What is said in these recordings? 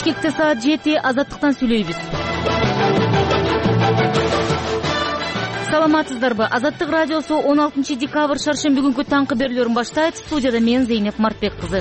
Бишкекте саат 7 Азаттыктан сүйлөйбүз. Саламатсыздарбы? Азаттык радиосу 16 декабрь шаршемби күнкү таңкы берүүлөрүн баштайт. Студияда мен Зейнеп Мартбек кызы.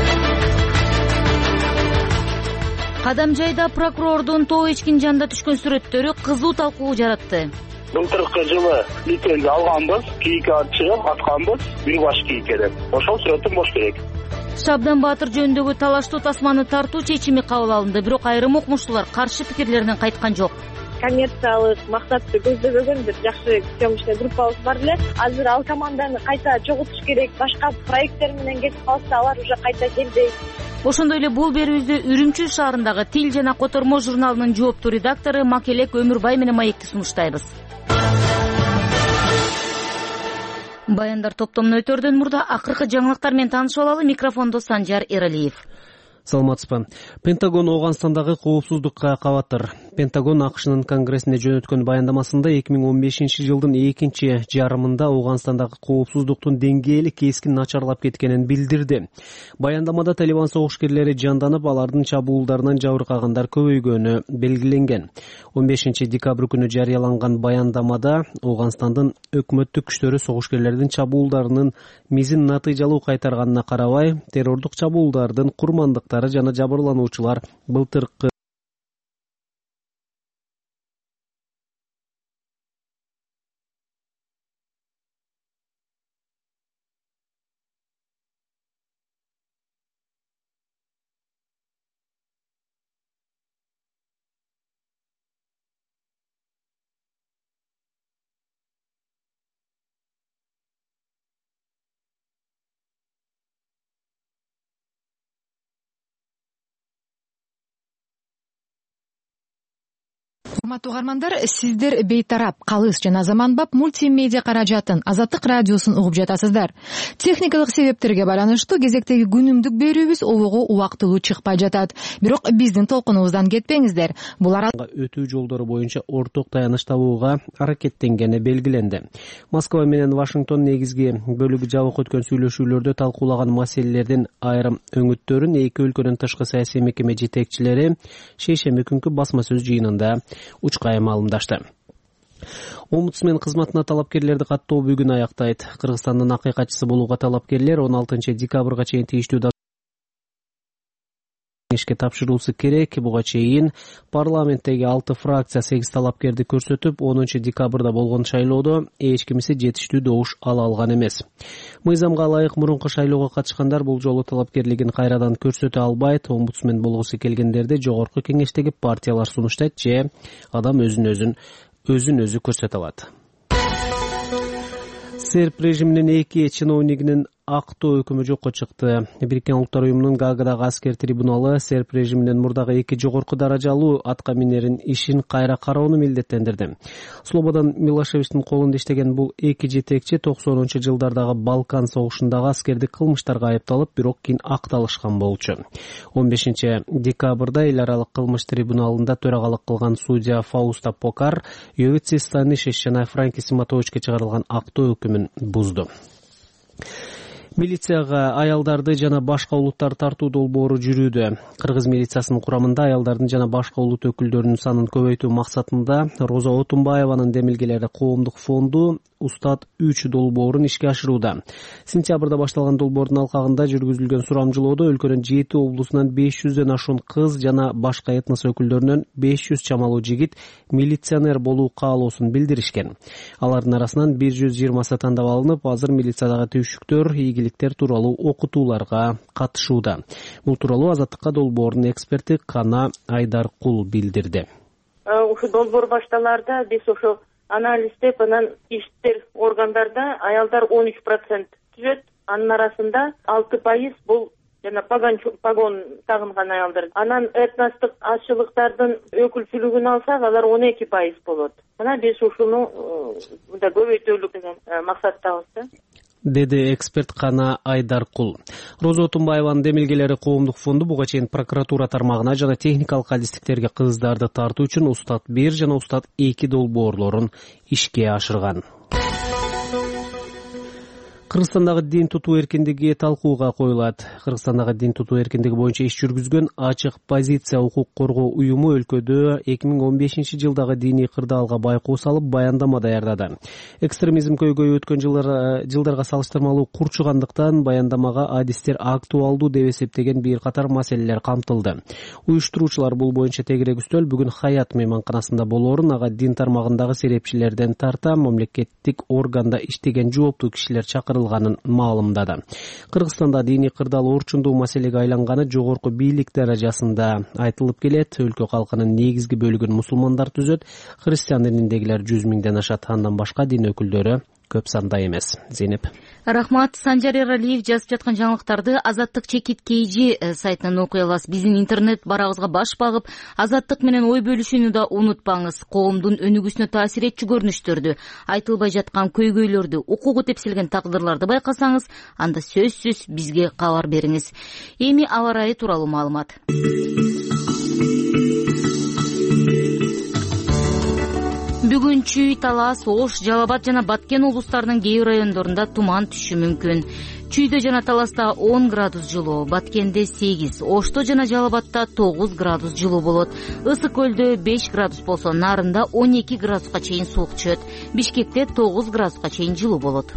Кадамжайда прокурордун тоо ичкин жанында түшкөн сүрөттөрү кызуу талкуу жаратты. Былтыркы жылы лицензия алганбыз, кийик чыгып атканбыз, бир баш кийик деп. Ошол сүрөттөн бош керек. Шабдан Баатыр жөнүндөгү талаштуу тасманы тартуу чечими кабыл алынды, бирок айрым окумуштуулар каршы пикирлеринен кайткан жок. Коммерциялык максатты көздөгөн бир жакшы съемочный группабыз бар эле. Азыр ал команданы кайта чогултуш керек. Башка проекттер менен кетип калса, алар уже кайта келбейт. Ошондой эле бул берүүбүздү Үрүмчү шаарындагы Тил жана Котормо журналынын жооптуу редактору Макелек Өмүрбай менен маекти сунуштайбыз. Баяндар топтомун өтөрдөн мурда акыркы жаңылыктар менен таанышып алалы. Микрофондо Санжар Эралиев. Саламатсызбы. Пентагон Ооганстандагы коопсуздукка кабаттыр. Пентагон АКШнын Конгрессине жөнөткөн баяндамасында 2015 жылдын экинчи жарымында Ооганстандагы коопсуздуктун деңгээли кескин начарлап кеткенин билдирди. Баяндамада Талибан согушкерлери жанданып, алардын чабуулдарынан жабыркагандар көбөйгөнү белгиленген. 15 декабрь күнү жарыяланган баяндамада Ооганстандын өкмөттүк күчтөрү согушкерлердин чабуулдарынын мизин натыйжалуу кайтарганына карабай, террордук чабуулдардын курмандыктары жана жабырлануучулар былтыркы Урматтуу угармандар, сиздер бейтарап, калыс жана заманбап мультимедиа каражатын Азаттык радиосун угуп жатасыздар. Техникалык себептерге байланыштуу кезектеги күнүмдүк берүүбүз обого убактылуу чыкпай жатат. Бирок биздин толкунубуздан кетпеңиздер. Булар өтүү жолдору боюнча орток таяныш табууга аракеттенгени белгиленди. Москва менен Вашингтон негизги бөлүгү жабык өткөн сүйлөшүүлөрдө талкуулаган маселелердин айрым өңүттөрүн эки өлкөнүн тышкы саясий мекеме жетекчилери шейшемби күнкү басма сөз жыйынында учкай маалымдашты. Омбудсмен кызматына талапкерлерди каттоо бүгүн аяктайт. Кыргызстандын акыйкатчысы болууга талапкерлер 16 декабрга чейин тийиштүү ишке тапшыруусу керек. Буга чейин парламенттеги 6 фракция 8 талапкерди көрсөтүп, 10 декабрда болгон шайлоодо эч кимиси жетиштүү добуш ала алган эмес. Мыйзамга ылайык мурунку шайлоого катышкандар бул жолу талапкерлигин кайрадан көрсөтө албайт. Омбудсмен болгусу келгендерди жогорку кеңештеги партиялар сунуштайт же адам өзүн өзү көрсөтө алат. Серб режиминин 2 чиновнигинин актоо өкүмү жокко чыкты. Бириккен Улуттар уюмунун Гаагадагы аскер трибуналы серб режиминин мурдагы 2 жогорку даражалуу атка минерин ишин кайра кароону милдеттендирди. Слободан Милошевичтин колунда иштеген бул 2 жетекчи 90-жылдардагы Балкан согушундагы аскердик кылмыштарга айыпталып, бирок кийин акталышкан болчу. 15 декабрда эл аралык кылмыш трибуналында төрагалык кылган судья Фауста Покар Йовици Станишевич жана Франки Симатовичке чыгарылган актоо өкүмүн бузду. Милицияга аялдарды жана башка улуттар тартуу долбоору жүрүүдө. Кыргыз милициясынын курамында аялдардын жана башка улут өкүлдөрүнүн санын көбөйтүү максатында Роза Отунбаеванын демилгелери коомдук фонду Устат 3 долбоорун ишке ашырууда. Сентябрда башталган долбоордун алкагында жүргүзүлгөн сурамжылоодо өлкөнүн 7 облусунан 500дөн ашуун кыз жана башка этнос өкүлдөрүнөн 500 чамалуу жигит милиционер болуу каалоосун билдиришкен. Алардын арасынан 120сы тандап алынып, азыр милициядагы түйшүктөр, ийгиликтер тууралуу окутууларга катышууда. Бул тууралуу Азаттыкка долбоордун эксперти Кана Айдаркул билдирди. Ушу долбоор башталарда биз ошо анализдеп, анан иштер органдарда аялдар 13% түзөт. Анын арасында 6% бул жана погон тагынган аялдар. Анан этностук азчылыктардын өкүлчүлүгүн алсак, алар 12% болот. Мына биз ушуну мында көбөйтөлүк деген максаттабыз. Деди эксперт Кана Айдаркул. Роза Отунбаеванын демилгелери коомдук фонду буга чейин прокуратура тармагына жана техникалык адистиктерге кыздарды тартуу үчүн Устат 1 жана Устат 2 долбоорлорун ишке ашырган. Кыргызстандагы дин тутуу эркиндиги талкууга коюлат. Кыргызстандагы дин тутуу эркиндиги боюнча иш жүргүзгөн Ачык позиция укук коргоо уюму өлкөдө 2015 жылдагы диний кырдаалга байкоо салып баяндама даярдады. Экстремизм көйгөйү өткөн жылдарга салыштырмалуу курчугандыктан баяндамага адистер актуалдуу деп эсептеген бир катар маселелер камтылды. Уюштуруучулар бул боюнча тегерек үстөл бүгүн Хаят мейманканасында болоорун ага дин тармагындагы серепчилерден тарта мамлекеттик органда иштеген жооптуу кишилер чакырылганын маалымдады. Кыргызстанда диний кырдаал орчундуу маселеге айланганы жогорку бийлик даражасында айтылып келет. Өлкө калкынын негизги бөлүгүн мусулмандар түзөт. Христиан дининдегилер 100 миңден ашат. Андан башка дин өкүлдөрү көп санда эмес. Зейнеп. Рахмат. Санжар Эралиев жазып жаткан жаңылыктарды Азаттык чекит KG сайтынан окуй аласыз. Биздин интернет барагыбызга баш багып, Азаттык менен ой бөлүшүүнү да унутпаңыз. Коомдун өнүгүүсүнө таасир этчү көрүнүштөрдү, айтылбай жаткан көйгөйлөрдү, укугу тепселген тагдырларды байкасаңыз, анда сөзсүз бизге кабар бериңиз. Эми аба ырайы тууралуу маалымат. Бүгүн Чүй, Талас, Ош, Жалал Абад жана Баткен облустарынын кээ бир райондорунда туман түшүшү мүмкүн. Чүйдө жана Таласта 10 градус жылуу, Баткенде 8, Ошто жана Жалал Абадта 9 градус жылуу болот. Ысык көлдө 5 градус болсо, Нарында 12 градуска чейин суук түшөт. Бишкекте 9 градуска чейин жылуу болот.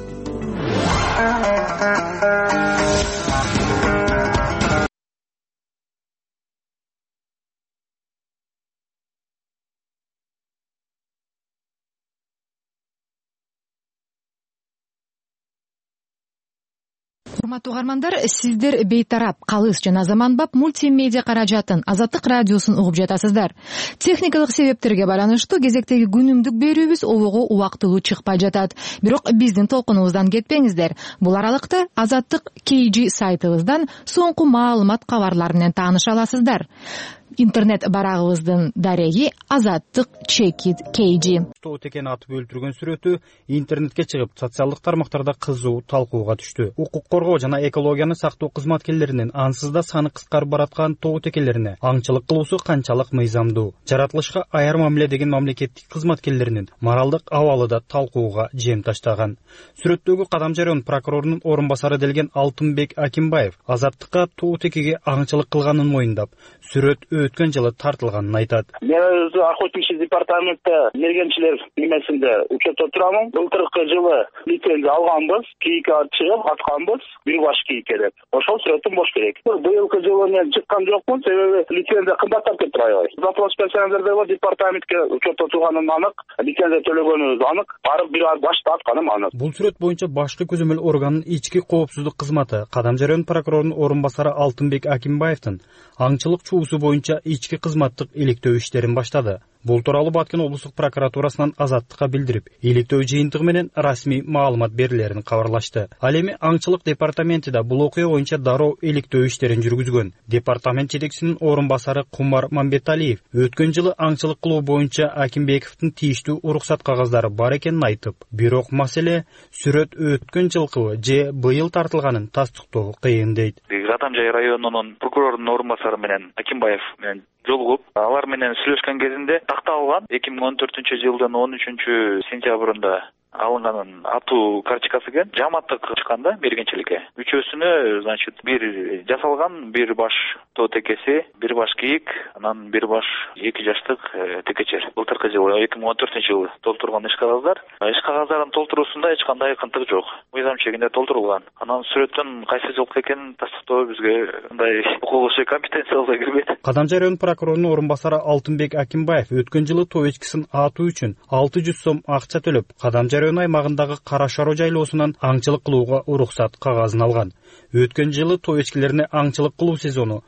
Урматтуу угармандар, сиздер бейтарап, калыс жана заманбап мультимедиа каражатын Азаттык радиосун угуп жатасыздар. Техникалык себептерге байланыштуу кезектеги күнүмдүк берүүбүз обого убактылуу чыкпай жатат. Бирок биздин толкунубуздан кетпеңиздер. Бул аралыкта Азаттык KG сайтыбыздан соңку маалымат кабарлар менен тааныша аласыздар. Интернет барагыбыздын дареги Азаттык чекит KG. Тоотекен атып өлтүргөн сүрөтү интернетке чыгып, социалдык тармактарда кызуу талкууга түштү. Укук коргоо жана экологияны сактоо кызматкерлеринин ансыз да саны кыскарып бараткан тоотекелерине аңчылык кылуусу канчалык мыйзамдуу, жаратылышка аяр мамиле деген мамлекеттик кызматкерлеринин моралдык абалы да талкууга жем таштаган. Сүрөттөгү Кадамжай район прокурорунун орун басары делген Алтынбек Акимбаев Азаттыкка тоотекеге аңчылык кылганын моюндап, сүрөт өткөн жылы тартылганын айтат. Мен өзү охотничий департаментте мергенчилер немесинде учетто турамын. Былтыркы жылы лицензия алганбыз, кийик чыгып атканбыз, бир баш кийикке деп. Ошол сүрөтүм бош керек. Быйылкы жылы мен чыккан жокмун, себеби лицензия кымбаттап кетти аябай. Запрос берсеңиздер деп департаментке учетто турганым анык, лицензия төлөгөнүбүз анык, барып бир башта атканым анык. Бул сүрөт боюнча башкы көзөмөл органынын ички коопсуздук кызматы Кадамжай район прокурорунун орун басары Алтынбек Акимбаевдин аңчылык чуусу боюнча ички кызматтык иликтөө иштерин баштады. Бул тууралуу Баткен облустук прокуратурасынан Азаттыкка билдирип, иликтөө жыйынтыгы менен расмий маалымат берилерин кабарлашты. Ал эми аңчылык департаменти да бул окуя боюнча дароо иликтөө иштерин жүргүзгөн. Департамент жетекчисинин орун басары Кумар Мамбеталиев өткөн жылы аңчылык кылуу боюнча Акимбековдун тийиштүү уруксат кагаздары бар экенин айтып, бирок маселе сүрөт өткөн жылкы же быйыл тартылганын тастыктоо кыйын дейт. Кадамжай районунун прокурорунун орун басары менен Акимбаев менен жолугуп, алар менен сүйлөшкөн кезинде такталган 2014-жылдын 13-сентябрында алынганын атуу карточкасы экен. Жаматтык чыкканда мергенчиликке. Үчөөсүнө, значит, бир жасалган, бир баш тоотекеси, бир баш кийик, анан бир баш 2 жаштык текечер. Былтыркы жылы 2014-жылы толтурган иш кагаздар. Иш кагаздарын толтуруусунда эч кандай кынтык жок. Мыйзам чегинде толтурулган. Анан сүрөттүн кайсы жылкы экенин тастыктоо бизге мындай укугу компетенциябызга кирбейт. Кадамжай район прокурорунун орун басары Алтынбек Акимбаев өткөн жылы тоо эчкисин атуу үчүн 600 сом акча төлөп, Кадамжай район аймагындагы Кара Шароо жайлоосунан аңчылык кылууга уруксат кагазын алган. Өткөн жылы тоо эчкилерине аңчылык кылуу сезону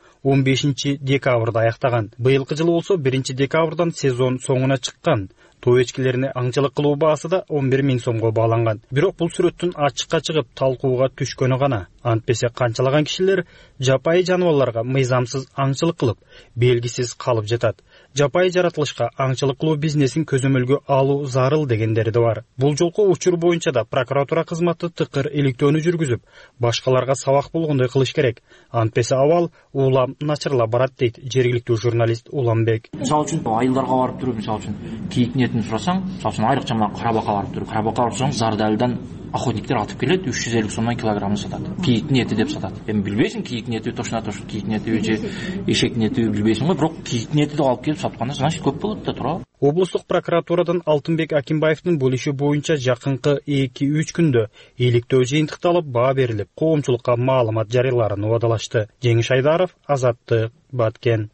15 декабрда аяктаган. Быйылкы жылы болсо 1 декабрдан сезон соңуна чыккан. Тоо эчкилерине аңчылык кылуу баасы да 11 миң сомго бааланган. Бирок бул сүрөттүн ачыкка чыгып талкууга түшкөнү гана. Антпесе канчалаган кишилер жапайы жаныбарларга мыйзамсыз аңчылык кылып, белгисиз калып жатат. Жапайы жаратылышка аңчылык кылуу бизнесин көзөмөлгө алуу зарыл дегендери да бар. Бул жолку учур боюнча да прокуратура кызматы тыкыр иликтөөнү жүргүзүп, башкаларга сабак болгондой кылыш керек. Антпесе абал улам начарлап барат дейт жергиликтүү журналист Уламбек. Мисалы үчүн айылдарга барып туруп, мисалы үчүн кийик нетин сурасаң, мисалы үчүн айрыкча мына карабакка барып туруп, карабакка барып сурасаң, зардалдан охотниктер атып келет, 350 сомдон килограммын сатат. Кийиктин эти деп сатат. Эми билбейсиң, кийиктин эти точно кийиктин этиби же эшектин этиби билбейсиң го, бирок кийиктин эти деп алып келип сатканда значит көп болот да туурабы. Облустук прокуратурадан Алтынбек Акимбаевдин бөлүшү боюнча жакынкы 2-3 күндө иликтөө жыйынтыкталып, баа берилип, коомчулукка маалымат жарыяларын убадалашты. Жеңиш Айдаров, Азаттык, Баткен.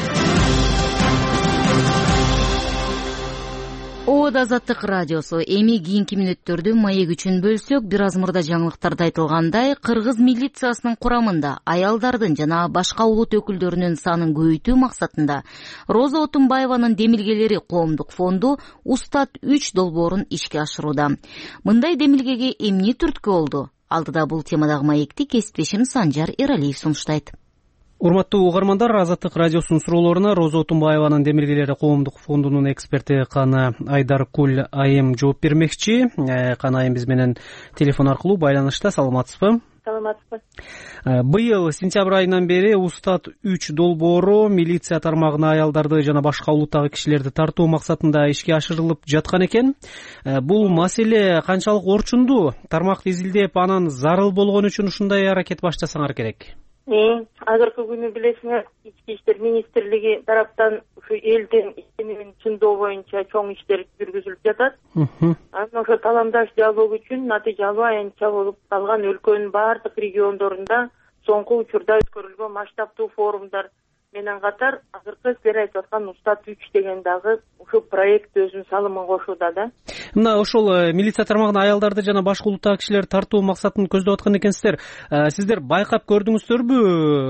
Од Азаттык радиосу. Эми кийинки мүнөттөрдө маек үчүн бөлсөк, бир аз мурда жаңылыктарда айтылгандай, кыргыз милициясынын курамында аялдардын жана башка улут өкүлдөрүнүн санын көбөйтүү максатында Роза Отунбаеванын демилгелери коомдук фонду Устат 3 долбоорун ишке ашырууда. Мындай демилгеге эмне түрткү болду? Алдыда бул темадагы маекти кесиптешим Санжар Эралиев сунуштайт. Урматтуу угармандар, Азаттык радиосунун суроолоруна Роза Отунбаеванын демилгелери коомдук фондунун эксперти Кана Айдаркул айым жооп бермекчи. Кана айым биз менен телефон аркылуу байланышта. Саламатсызбы? Саламатсызбы. Быйыл сентябрь айынан бери Устат 3 долбоору милиция тармагына аялдарды жана башка улуттагы кишилерди тартуу максатында ишке ашырылып жаткан экен. Бул маселе канчалык орчундуу? Тармакты изилдеп, анан зарыл болгон үчүн ушундай аракет баштасаңар керек. Азыркы күнү билесиңер, Ички иштер министрлиги тараптан ушу элдин ишенимин чындоо боюнча чоң иштер жүргүзүлүп жатат. Анан ошо таламдаш диалог үчүн натыйжалуу аянтча болуп калган өлкөнүн баардык региондорунда соңку учурда өткөрүлгөн масштабтуу форумдар менен катар азыркы силер айтып аткан Устат 3 деген дагы ушу проект өзүнүн салымын кошууда да. Мына ошол милиция тармагына аялдарды жана башка улуттагы кишилерди тартуу максатын көздөп аткан экенсиздер. Сиздер байкап көрдүңүздөрбү?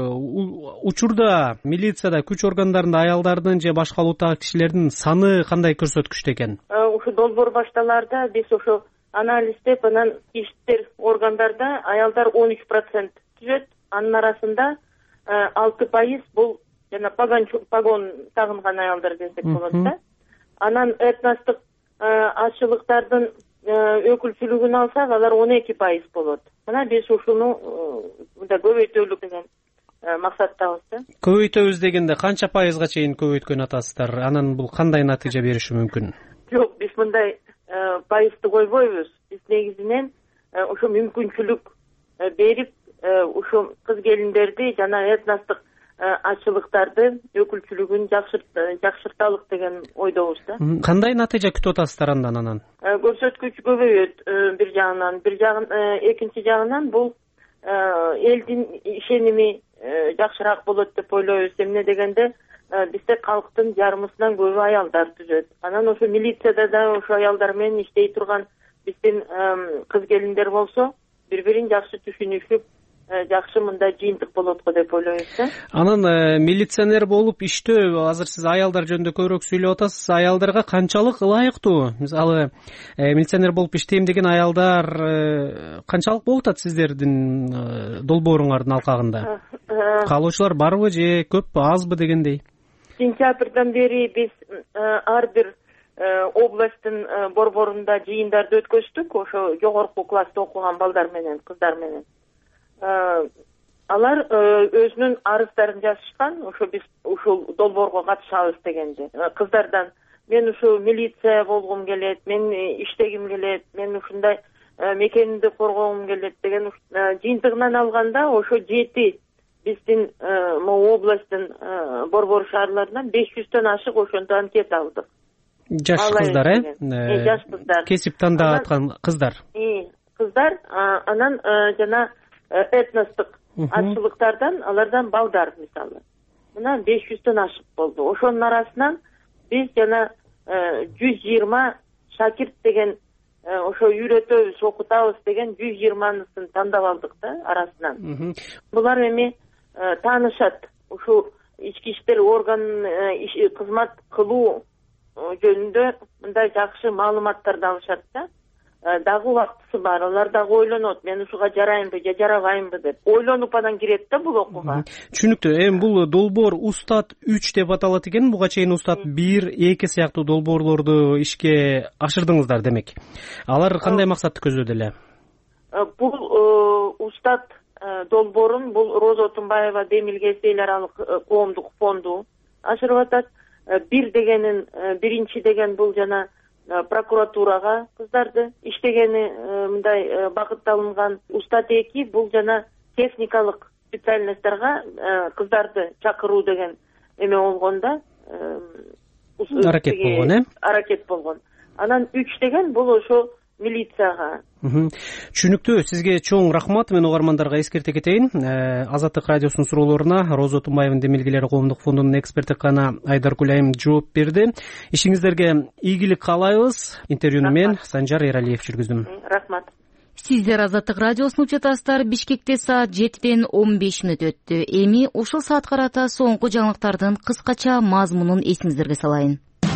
Учурда милицияда, күч органдарында аялдардын же башка улуттагы кишилердин саны кандай көрсөткүчтө экен? Ушу долбоор башталаарда биз ошо анализдеп, анан иштер органдарда аялдар 13% түзөт. Анын арасында 6% бул жана погон тагынган аялдар десек болот да. Анан этностук атчылыктардын өкүлчүлүгүн алсак, алар 12% болот. Мына биз ушуну мында көбөйтөлү деген максаттабыз да. Көбөйтөбүз дегенде канча пайызга чейин көбөйткөн атасыздар? Анан бул кандай натыйжа бериши мүмкүн? Жок, биз мындай пайызды койбойбуз. Биз негизинен ошо мүмкүнчүлүк берип, ушу кыз келиндерди жана этностук атчылыктарды өкүлчүлүгүн жакшырталык деген ойдобуз да. Кандай натыйжа күтүп атасыздар андан? Көрсөткүч көбөйөт бир жагынан, экинчи жагынан бул элдин ишеними жакшыраак болот деп ойлойбуз. Эмне дегенде бизде калктын жарымысынан көбү аялдар түзөт. Анан ошо милицияда да ошо аялдар менен иштей турган биздин кыз келиндер болсо, бири-бирин жакшы түшүнүшүп, жакшы мындай жыйынтык болот го деп ойлойбуз да. Анан милиционер болуп иштөө, азыр сиз аялдар жөнүндө көбүрөөк сүйлөп атасыз. Аялдарга канчалык ылайыктуу? Мисалы, милиционер болуп иштейм деген аялдар канчалык болуп атат сиздердин долбооруңардын алкагында? Каалоочулар барбы же көп, азбы дегендей? Сентябрдан бери биз ар бир областтын борборунда жыйындарды өткөздүк, ошо жогорку класста окуган балдар менен, кыздар менен. Алар өзүнүн арыздарын жазышкан, ошо биз ушул долбоорго катышабыз дегенде. Кыздардан мен ушу милиция болгум келет, мен иштегим келет, мен ушундай мекенимди коргогум келет деген жыйынтыгынан алганда ошо 7 биздин областтын борбор шаарларынан 500дөн ашык ошондо анкета алдык. Жаш кыздар, жаш кыздар. Кесип тандап аткан кыздар. Кыздар, анан жана этностук атчылыктардан, алардан балдар мисалы. Мына 500дөн ашык болду. Ошонун арасынан биз жана 120 шакирт деген, ошо үйрөтөбүз, окутабыз деген 120-нысын тандап алдык да арасынан. Булар эми таанышат. Ушу ички иштер орган кызмат кылуу жөнүндө мындай жакшы маалыматтарды алышат да. Дагы убактысы бар, алар дагы ойлонот, мен ушуга жараймбы же жарабаймбы деп. Ойлонуп анан кирет да бул окууга. Түшүнүктүү. Эми бул долбоор Устат 3 деп аталат экен. Буга чейин Устат 1, 2 сыяктуу долбоорлорду ишке ашырдыңыздар демек. Алар кандай максатты көздөдү эле? Бул Устат долбоорун бул Роза Отунбаева демилгеси эл аралык коомдук фонду ашырып атат. Бир дегенин, биринчи деген бул жана прокуратурага кыздарды иштегени мындай багытталынган. Устат 2 бул жана техникалык специальностьтарга кыздарды чакыруу деген эме болгондо аракет болгон. Анан 3 деген бул ошо милицияга. Түшүнүктүү. Сизге чоң рахмат. Мен угармандарга эскерте кетейин. Азаттык радиосунун суроолоруна Роза Отунбаевдин демилгелери коомдук фондунун эксперти Кана Айдаркул айым жооп берди. Ишиңиздерге ийгилик каалайбыз. Интервьюну мен Санжар Эралиев жүргүздүм. Рахмат. Сиздер Азаттык радиосун угуп жатасыздар. Бишкекте саат 7:15 өттү. Эми ушул саат карата соңку жаңылыктардын кыскача мазмунун эсиңиздерге салайын.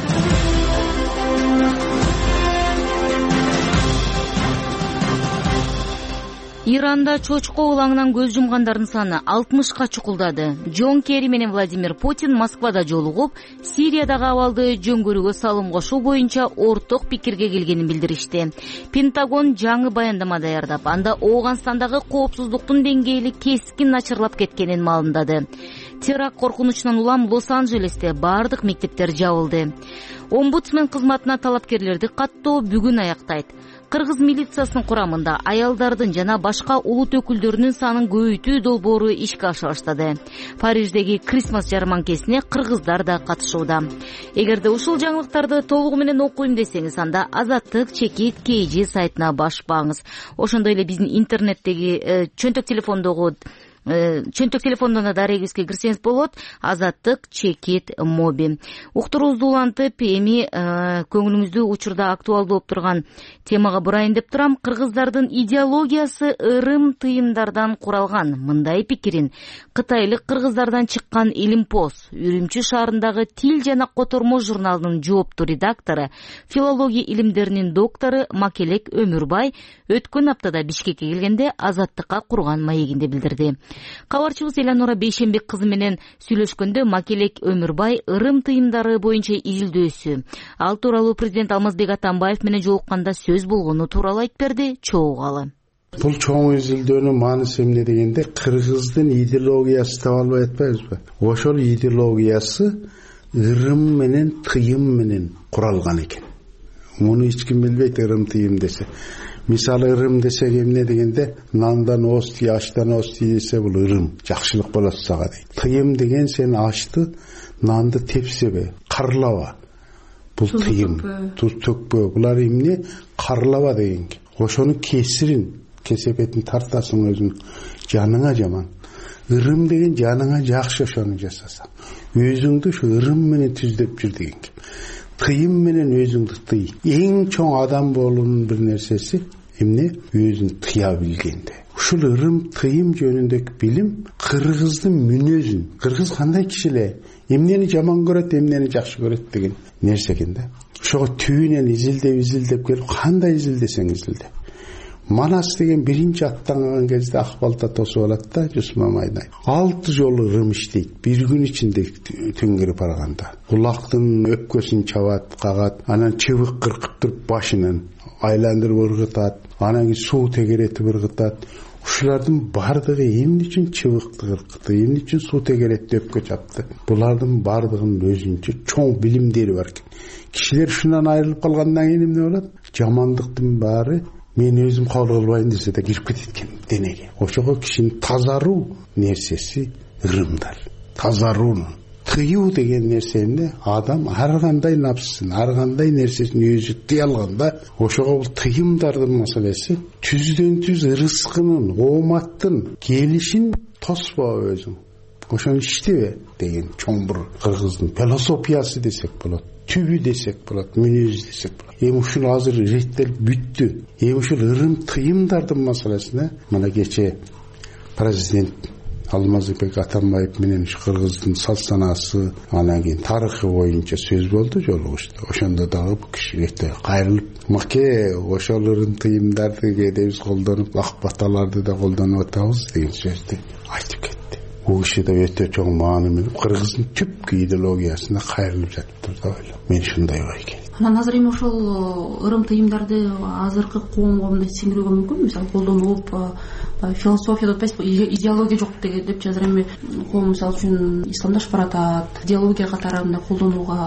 Иранда чочко улаңынан көз жумгандардын саны 60ка чукулдады. Джон Керри менен Владимир Путин Москвада жолугуп, Сириядагы абалды жөнгөрүүгө салым кошуу боюнча орток пикирге келгенин билдиришти. Пентагон жаңы баяндама даярдап, анда Ооганстандагы коопсуздуктун деңгээли кескин начарлап кеткенин маалымдады. Теракт коркунучунан улам Лос-Анджелесте бардык мектептер жабылды. Омбудсмен кызматына талапкерлерди каттоо бүгүн аяктайт. Кыргыз милициясынын курамында аялдардын жана башка улут өкүлдөрүнүн санын көбөйтүү долбоору ишке аша баштады. Париждеги Крисмас жарманкесине кыргыздар да катышууда. Эгерде ушул жаңылыктарды толугу менен окуйм десеңиз, анда Азаттык чекит KG сайтына башпаңыз. Ошондой эле биздин интернеттеги чөнтөк телефондон да дарегибизге кирсеңиз болот. Азаттык чекит моби. Уктуруубузду улантып, эми көңүлүңүздү учурда актуалдуу болуп турган темага бурайын деп турам. Кыргыздардын идеологиясы ырым-тыйымдардан куралган. Мындай пикирин кытайлык кыргыздардан чыккан Илимпоз, Үрүмчү шаарындагы Тил жана Котормо журналынын жооптуу редактору, филология илимдеринин доктору Макелек Өмүрбай өткөн аптада Бишкекке келгенде Азаттыкка курган маегинде билдирди. Кабарчыбыз Эланора Бейшенбек кызы менен сүйлөшкөндө Макелек Өмүрбай ырым-тыйымдары боюнча изилдөөсү, ал тууралуу президент Алмазбек Атамбаев менен жолукканда сөз болгону тууралуу айтып берди. Чогугалы. Бул чоң изилдөөнүн мааниси эмне дегенде, кыргыздын идеологиясы деп албай атпайбызбы? Ошол идеологиясы ырым менен тыйым менен куралган экен. Муну эч ким билбейт ырым-тыйым десе. Мисалы ырым десек эмне дегенде, нандан ости, аштан ости десе бул ырым, жакшылык болот сага дейт. Тыйым деген сен ашты, нанды тепсебе, карлаба. Бул тыйым, туз төкпө. Булар эмне? Карлаба деген. Ошону кесирин, кесепетин тартасың өзүң, жаныңа жаман. Ырым деген жаныңа жакшы ошону жасасаң. Өзүңдү ошо ырым менен түздөп жүр деген. Тыйым менен өзүңдү тый. Эң чоң адам болуунун бир нерсеси эмне? Өзүн тыя билгенде. Ушул ырым тыйым жөнүндөгү билим кыргыздын мүнөзүн, кыргыз кандай киши эле, эмнени жаман көрөт, эмнени жакшы көрөт деген нерсе экен да. Ошого түбүнөн изилдеп келип, кандай изилдесең изилде. Манас деген биринчи аттанган кезде ак балта тосуп алат да, Жусмамайдай. 6 жолу ырым иштейт, бир күн ичинде төңгөрүп барганда. Кулактын өпкөсүн чабат, кагат, анан чыбык кыркып туруп башынан айландырып ыргытат, анан суу тегеретип ыргытат. Ушулардын бардыгы эмне үчүн чыбыкты кыркытты, эмне үчүн суу тегеретти, өпкө чапты? Булардын бардыгынын өзүнчө чоң билимдери бар экен. Кишилер ушунан айрылып калгандан кийин эмне болот? Жамандыктын баары мен өзүм кабыл кылбайм десе да кирип кетет экен денеге. Ошого кишинин тазаруу нерсеси ырымдар. Тазаруу, тыюу деген нерсени адам ар кандай напсын, ар кандай нерсесин өзү тыя алганда, ошого бул тыйымдардын маселеси түздөн түз ырыскынын, ооматтын келишин тоспоо өзүң. Ошону иштебе деген чоң бир кыргыздын философиясы десек болот. Түбү десек болот, мүнөз десек болот. Эми ушул азыр реттелип бүттү. Эми ушул ырым-тыйымдардын маселесине мына кече президент Алмазбек Атамбаев менен ушу кыргыздын салт-санасы, анан кийин тарыхы боюнча сөз болду жолугушта. Ошондо дагы бул киши эрте кайрылып, "Маке, ошол ырым-тыйымдарды кээде биз колдонуп, ак баталарды да колдонуп атабыз" деген сөздү айтып кетти. Бул киши да өтө чоң мааны менен кыргыздын түпкү идеологиясына кайрылып жатыптыр деп ойлойм. Мен ушундай ой экен. Анан азыр эми ошол ырым-тыйымдарды азыркы коомго мындай сиңирүүгө мүмкүн, мисалы колдонуп, философия деп атпайсызбы, идеология жок деп жазыр. Эми коом мисалы үчүн исламдашып баратат, идеология катары мындай колдонууга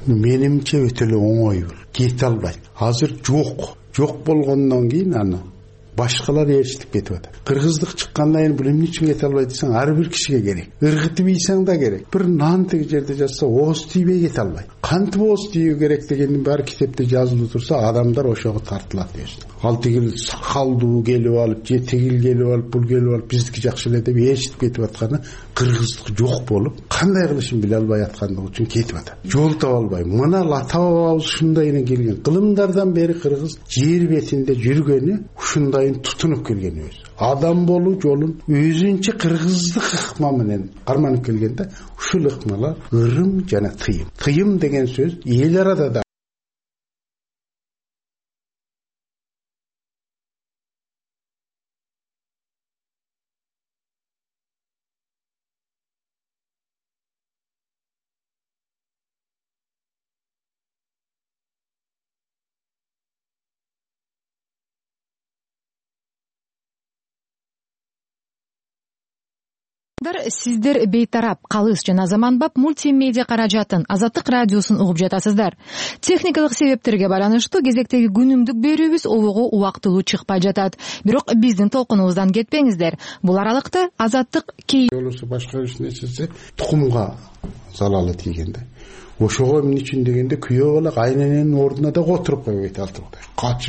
менимче өтө эле оңой бул, кете албайт. Азыр жок болгондон кийин аны башкалар ээрчитип кетип атат. Кыргыздык чыккандан кийин бул эмне үчүн кете албайт десең, ар бир кишиге керек. Ыргытып ийсең да керек. Бир нан тиги жерде жатса, ооз тийбей кете албайт. Кантип ооз тийүү керек дегендин баары китепте жазылып турса, адамдар ошого тартылат өзү. Ал тигил сакалдуу келип алып, же тигил келип алып, бул келип алып, биздики жакшы эле деп ээрчитип кетип атканы кыргыздык жок болуп, кандай кылышын биле албай аткандыгы үчүн кетип атат. Жол таба албай. Мына ата бабабыз ушундай эле келген. Кылымдардан бери кыргыз жер бетинде жүргөнү ушундайын тутунуп келген өзү. Адам болуу жолун өзүнчө кыргыздык ыкма менен карманып келген да, ушул ыкмалар ырым жана тыйым. Тыйым деген сөз эл арада да Сиздер бейтарап, калыс жана заманбап мультимедиа каражатын Азаттык радиосун угуп жатасыздар. Техникалык себептерге байланыштуу кезектеги күнүмдүк берүүбүз обого убактылуу чыкпай жатат. Бирок биздин толкунубуздан кетпеңиздер. Бул аралыкта Азаттык болосо башка иш нерсеси тукумга залалы тийгенде. Ошого эмне үчүн дегенде күйөө бала кайнененин ордуна да отуруп койбойт, алтыбыктай качып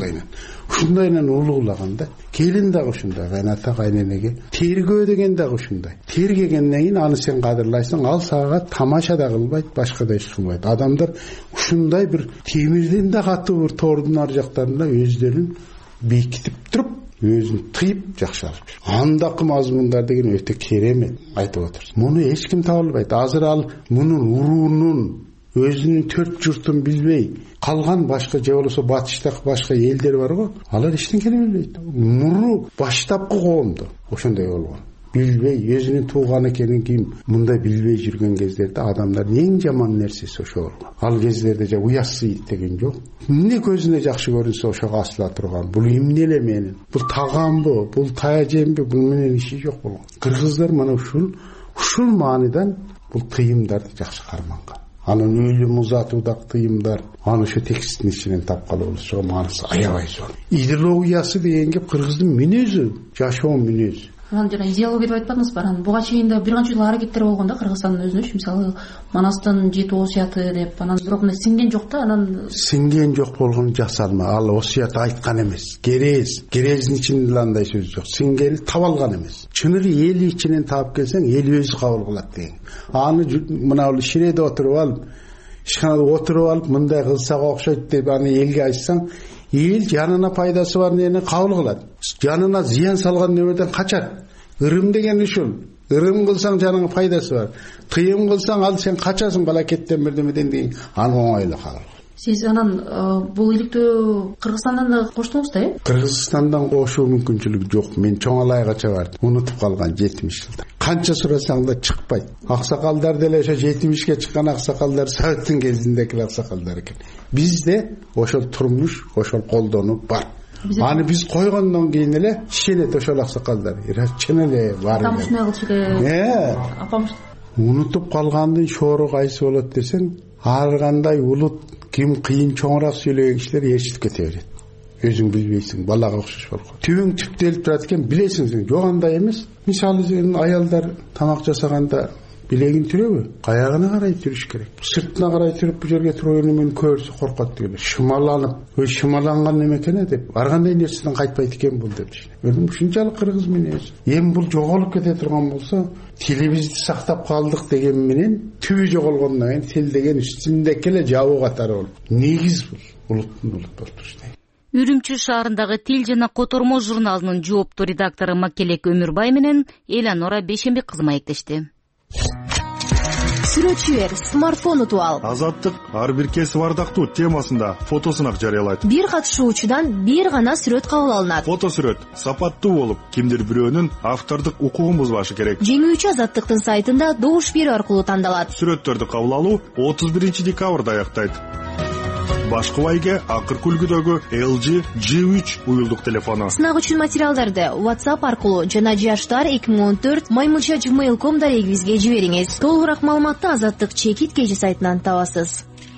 ушундайынан улуулаганда, келин дагы ушундай, кайната кайненеге тергөө деген дагы ушундай. Тергегенден кийин аны сен кадырлайсың, ал сага тамаша да кылбайт, башка да иш кылбайт. Адамдар ушундай бир темирден да катуу бир тордун ар жактарында өздөрүн бекитип туруп, өзүн тыйып жакшы алып жүр. Андакы мазмундар деген өтө керемет айтып отурсуз. Муну эч ким таба албайт. Азыр ал мунун уруунун өзүнүн төрт журтун билбей калган башка же болбосо батыштагы башка элдер бар го, алар эчтекени билбейт. Муру баштапкы коомду ошондой болгон. Билбей, өзүнүн тууган экенин ким мындай билбей жүргөн кездерде адамдардын эң жаман нерсеси ошо болгон. Ал кездерде же уясы деген жок. Эмне көзүнө жакшы көрүнсө ошого асыла турган. Бул эмне эле менин? Бул тагамбы? Бул таяжемби? Бул менен иши жок болгон. Кыргыздар мына ушул маанидан бул тыйымдарды жакшы карманган. Анын өлүм узатуудагы тыйымдар, аны ошо тексттин ичинен тапкалы болсо маанысы аябай зор. Идеологиясы дегенге кыргыздын мүнөзү, жашоо мүнөзү. Анан жана идеология деп айтпадыңыз ба? Анан буга чейин да бир канча жыл аракеттер болгон да Кыргызстандын өзүнө, мисалы Манастын 7 осуяты деп, анан бирок мына сиңген жок да, анан сиңген жок болгон жасалма. Ал осуят айткан эмес. Керездин ичинде андай сөз жок. Сиңгени таап алган эмес. Чыныгы эл ичинен таап келсең, эл өзү кабыл кылат деген. Аны мына ширеде отуруп алып, ишканада отуруп алып, мындай кылсак окшойт деп аны элге айтсаң, эл жанына пайдасы бар нерсени кабыл кылат. Жанына зыян салган нерседен качат. Ырым деген ушул. Ырым кылсаң жаныңа пайдасы бар. Тыйым кылсаң ал сен качасың балакеттен бирдемеден деген. Аны оңойло кабыл. Сиз анан бул иликтөө Кыргызстандан да коштуңуз да, э? Кыргызстандан кошуу мүмкүнчүлүгү жок. Мен чоң алайгача бардым. Унутуп калган 70 жылда. Канча сурасаң да чыкпайт. Аксакалдар деле ошо 70ке чыккан аксакалдар Советтин кезиндеки аксакалдар экен. Бизде ошол турмуш, ошол колдонуу бар. Аны биз койгондон кийин эле ишенет ошол аксакалдар. Чын эле бар. Тамушмай кылчу эле. Апамыш унутуп калгандын шоору кайсы болот десең, ар кандай улут ким кыйын чоңураак сүйлөгөн кишилер ээрчитип кете берет. Өзүң билбейсиң, балага окшош болуп. Түбүң түптелип турат экен, билесиң сен, жок андай эмес. Мисалы сен аялдар тамак жасаганда билегин түрөбү? Каягына карай түрүш керек. Сыртына карай түрүп бу жерге турганын мен көрсө коркот деген. Шымаланып, шымаланган неме экен деп, ар кандай нерседен кайтпайт экен бул деп düşünөм. Өзүм ушунчалык кыргыз мүнөзү. Эми бул жоголуп кете турган болсо, тилибизди сактап калдык деген менен түбү жоголгондон кийин тил деген үстүндө келе жабуу катары болуп. Негиз бул улуттун улут болуп туруштай. Үрүмчү шаарындагы Тил жана Котормо журналынын жооптуу редактору Макелек Өмүрбай менен Эланора Бейшембек кызы маектешти. Сүрөтчүлөр смартфон утуп ал. Азаттык ар бир кесип ардактуу темасында фотосунак жарыялайт. Бир катышуучудан бир гана сүрөт кабыл алынат. Фотосүрөт сапаттуу болуп, кимдир бирөөнүн автордук укугун бузбашы керек. Жеңүүчү Азаттыктын сайтында добуш берүү аркылуу тандалат. Сүрөттөрдү кабыл алуу 31 декабрда аяктайт. Башкы байге акыркы үлгүдөгү LG G3 уюлдук телефону. Сынак үчүн материалдарды WhatsApp аркылуу жана jashtar2014@gmail.com дарегибизге жибериңиз. Толугураак маалыматты Азаттык чекит кежи сайтынан табасыз.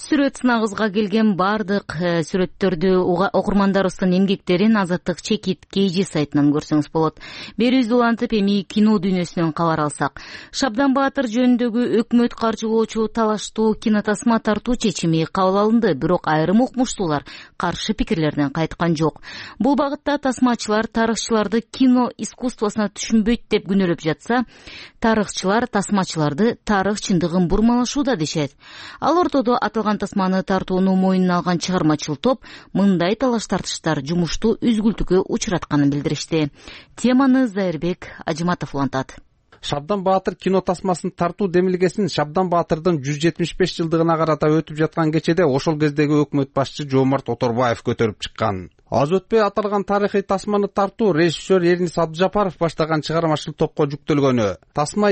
Сүрөт сынагыбызга келген бардык сүрөттөрдү окурмандарыбыздын эмгектерин Азаттык чекит KG сайтынан көрсөңүз болот. Берүүбүздү улантып эми кино дүйнөсүнөн кабар алсак. Шабдан Баатыр жөнүндөгү өкмөт каржылоочу талаштуу кинотасма тартуу чечими кабыл алынды, бирок айрым укмуштуулар каршы пикирлерден кайткан жок. Бул багытта тасмачылар тарыхчыларды кино искусствосуна түшүнбөйт деп күнөөлөп жатса, тарыхчылар тасмачыларды тарых чындыгын бурмалашууда дешет. Ал ортодо аталган тасманы тартууну мойнуна алган чыгармачыл топ мындай талаш-тартыштар жумушту үзгүлтүүгө учуратканын билдиришти. Теманы Зайырбек Ажыматов улантат. Шабдан Баатыр кино тасмасын тартуу демилгесин Шабдан Баатырдын 175 жылдыгына карата өтүп жаткан кечеде ошол кездеги өкмөт башчы Жоомарт Оторбаев көтөрүп чыккан. Аз өтпөй аталган тарыхый тасманы тартуу режиссер Эрнис Абдыжапаров баштаган чыгармачыл топко жүктөлгөнү. Тасма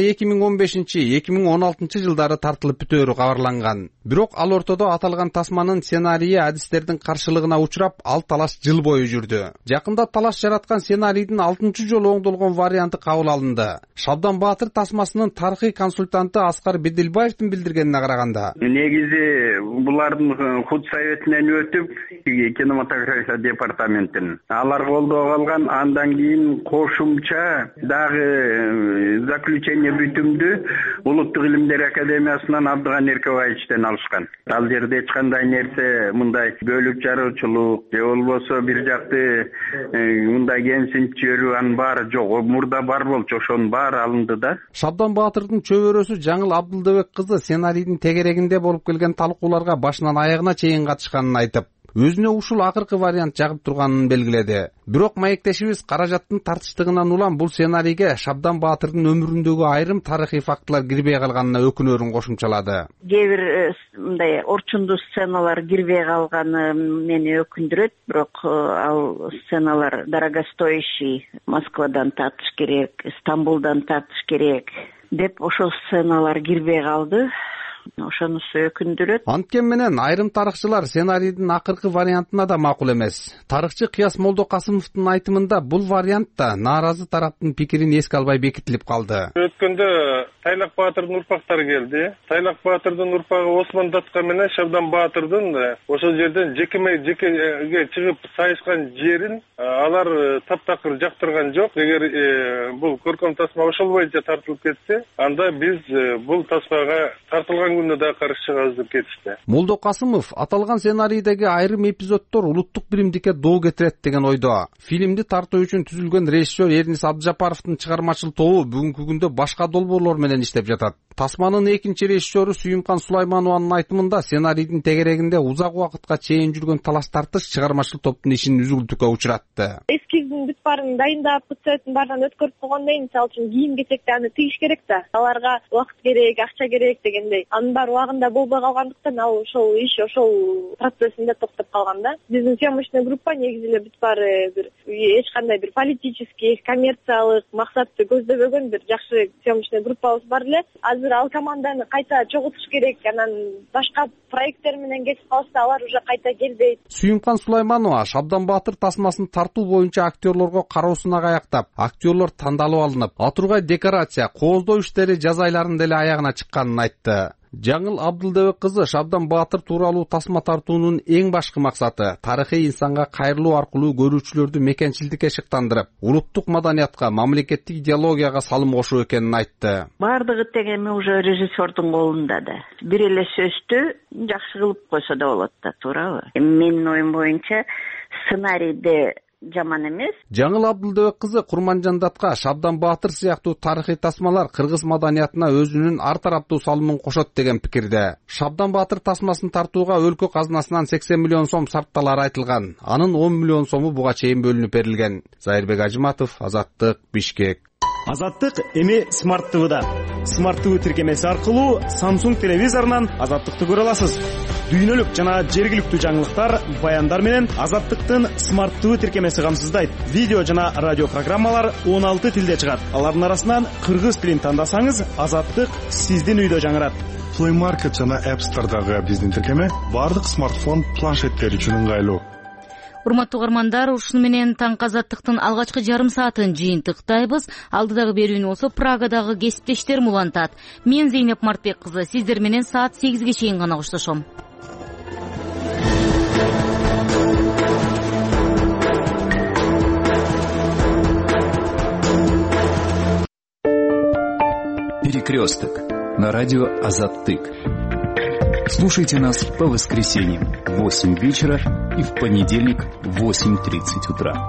2015-2016 жылдары тартылып бүтөөрү кабарланган. Бирок ал ортодо аталган тасманын сценарийи адистердин каршылыгына учурап, ал талаш жыл бою жүрдү. Жакында талаш жараткан сценарийдин 6-чы жолу оңдолгон варианты кабыл алынды. Шабдан Баатыр тасмасынын тарыхый консультанты Аскар Бедилбаевдин билдиргенине караганда, негизи булардын худ советинен өтүп, кинематография департаментин алар колдоо алган, андан кийин кошумча дагы заключение бүтүмдү Улуттук илимдер академиясынан Абдыган Эркебаевичтен алышкан. Ал жерде эч кандай нерсе мындай бөлүп жаруучулук же болбосо бир жакты мындай кемсинтүүрүү анын баары жок. Мурда бар болчу, ошонун баары алынды да. Шабдан Баатырдын чөбөрөсү Жаңыл Абдылдыбек кызы сценарийдин тегерегинде болуп келген талкууларга башынан аягына чейин катышканын айтып, өзүнө ушул акыркы вариант жагып турганын белгиледи. Бирок маектешибиз каражаттын тартыштыгынан улам бул сценарийге Шабдан Баатырдын өмүрүндөгү айрым тарыхый фактылар кирбей калганына өкүнөрүн кошумчалады. Кээ бир мындай орчундуу сценалар кирбей калганы мени өкүндүрөт, бирок ал сценалар дорогостоящий, Москвадан тартыш керек, Стамбулдан тартыш керек деп ошол сценалар кирбей калды. Ошонусу өкүндүрөт. Анткени менен айрым тарыхчылар сценарийдин акыркы вариантына да макул эмес. Тарыхчы Кыяс Молдокасымовдун айтымында бул вариант да нааразы тараптын пикирин эске албай бекитилип калды. Өткөндө Тайлак Баатырдын урпактары келди. Тайлак Баатырдын урпагы Осман Датка менен Шабдан Баатырдын ошол жерден жекеге чыгып сайышкан жерин алар таптакыр жактырган жок. Эгер бул көркөм тасма ошол боюнча тартылып кетсе, анда биз бул тасмага тартылган күндө да каршы чыгабыз деп кетишти. Молдокасымов аталган сценарийдеги айрым эпизоддор улуттук биримдикке доо кетирет деген ойдо. Фильмди тартуу үчүн түзүлгөн режиссер Эрнис Абдыжапаровдун чыгармачыл тобу бүгүнкү күндө башка долбоорлор менен иштеп жатат. Тасманын экинчи режиссеру Сүйүмкан Сулайманованын айтымында сценарийдин тегерегинде узак убакытка чейин жүргөн талаш тартыш чыгармачыл топтун ишин үзгүлтүккө учуратты. Эскиздин бүт баарын дайындап, процесстин баарын өткөрүп койгондон кийин, мисалы үчүн кийин кечекте аны тигиш керек да. Аларга убакыт керек, акча керек дегендей. Анын баары убагында болбой калгандыктан ал ошол иш ошол процессинде токтоп калган да. Биздин съемочный группа негизи эле бүт баары бир эч кандай бир политический, коммерциялык максатты көздөбөгөн бир жакшы съемочный группабыз бар эле. Азыр ал команданы кайта чогултуш керек, анан башка проекттер менен кетип калса алар уже кайта келбейт. Сүйүмкан Сулайманова Шабдан Баатыр тасмасын тартуу боюнча актерлорго кароосуна каяктап, актерлор тандалып алынып, атургай декорация, кооздоо иштери жаз айларында эле аягына чыкканын айтты. Жаңыл Абдылдыбек кызы Шабдан Баатыр тууралуу тасма тартуунун эң башкы максаты тарыхый инсанга кайрылуу аркылуу көрүүчүлөрдү мекенчилдикке шыктандырып, улуттук маданиятка, мамлекеттик идеологияга салым кошуу экенин айтты. Бардыгы тең эми уже режиссердун колунда да. Бир эле сөздү жакшы кылып койсо да болот да, туурабы? Менин оюм боюнча сценарийде жаман эмес. Жаңыл Абдылдыбек кызы Курманжан Датка Шабдан Баатыр сыяктуу тарыхый тасмалар кыргыз маданиятына өзүнүн ар тараптуу салымын кошот деген пикирде. Шабдан Баатыр тасмасын тартууга өлкө казынасынан 80 миллион сом сарпталары айтылган. Анын 10 миллион сому буга чейин бөлүнүп берилген. Зайырбек Ажыматов, Азаттык, Бишкек. Азаттык эми Смарт ТВда. Смарт ТВ тиркемеси аркылуу Samsung телевизорунан Азаттыкты көрө аласыз. Дүйнөлүк жана жергиликтүү жаңылыктар, баяндар менен Азаттыктын Смарт ТВ тиркемеси камсыздайт. Видео жана радио программалар 16 тилде чыгат. Алардын арасынан кыргыз тилин тандасаңыз, Азаттык сиздин үйдө жаңырат. Play Market жана App Store'дагы биздин тиркеме бардык смартфон, планшеттер үчүн ыңгайлуу. Урматтуу угармандар, ушуну менен таңкы Азаттыктын алгачкы жарым саатын жыйынтыктайбыз. Алдыдагы берүүнү болсо Прагадагы кесиптештерим улантат. Мен Зейнеп Мартбек кызы сиздер менен саат 8ге чейин гана коштошом. «Перекресток» на радио «Азаттык». Слушайте нас по воскресеньям в 8 вечера и в понедельник в 8:30 утра.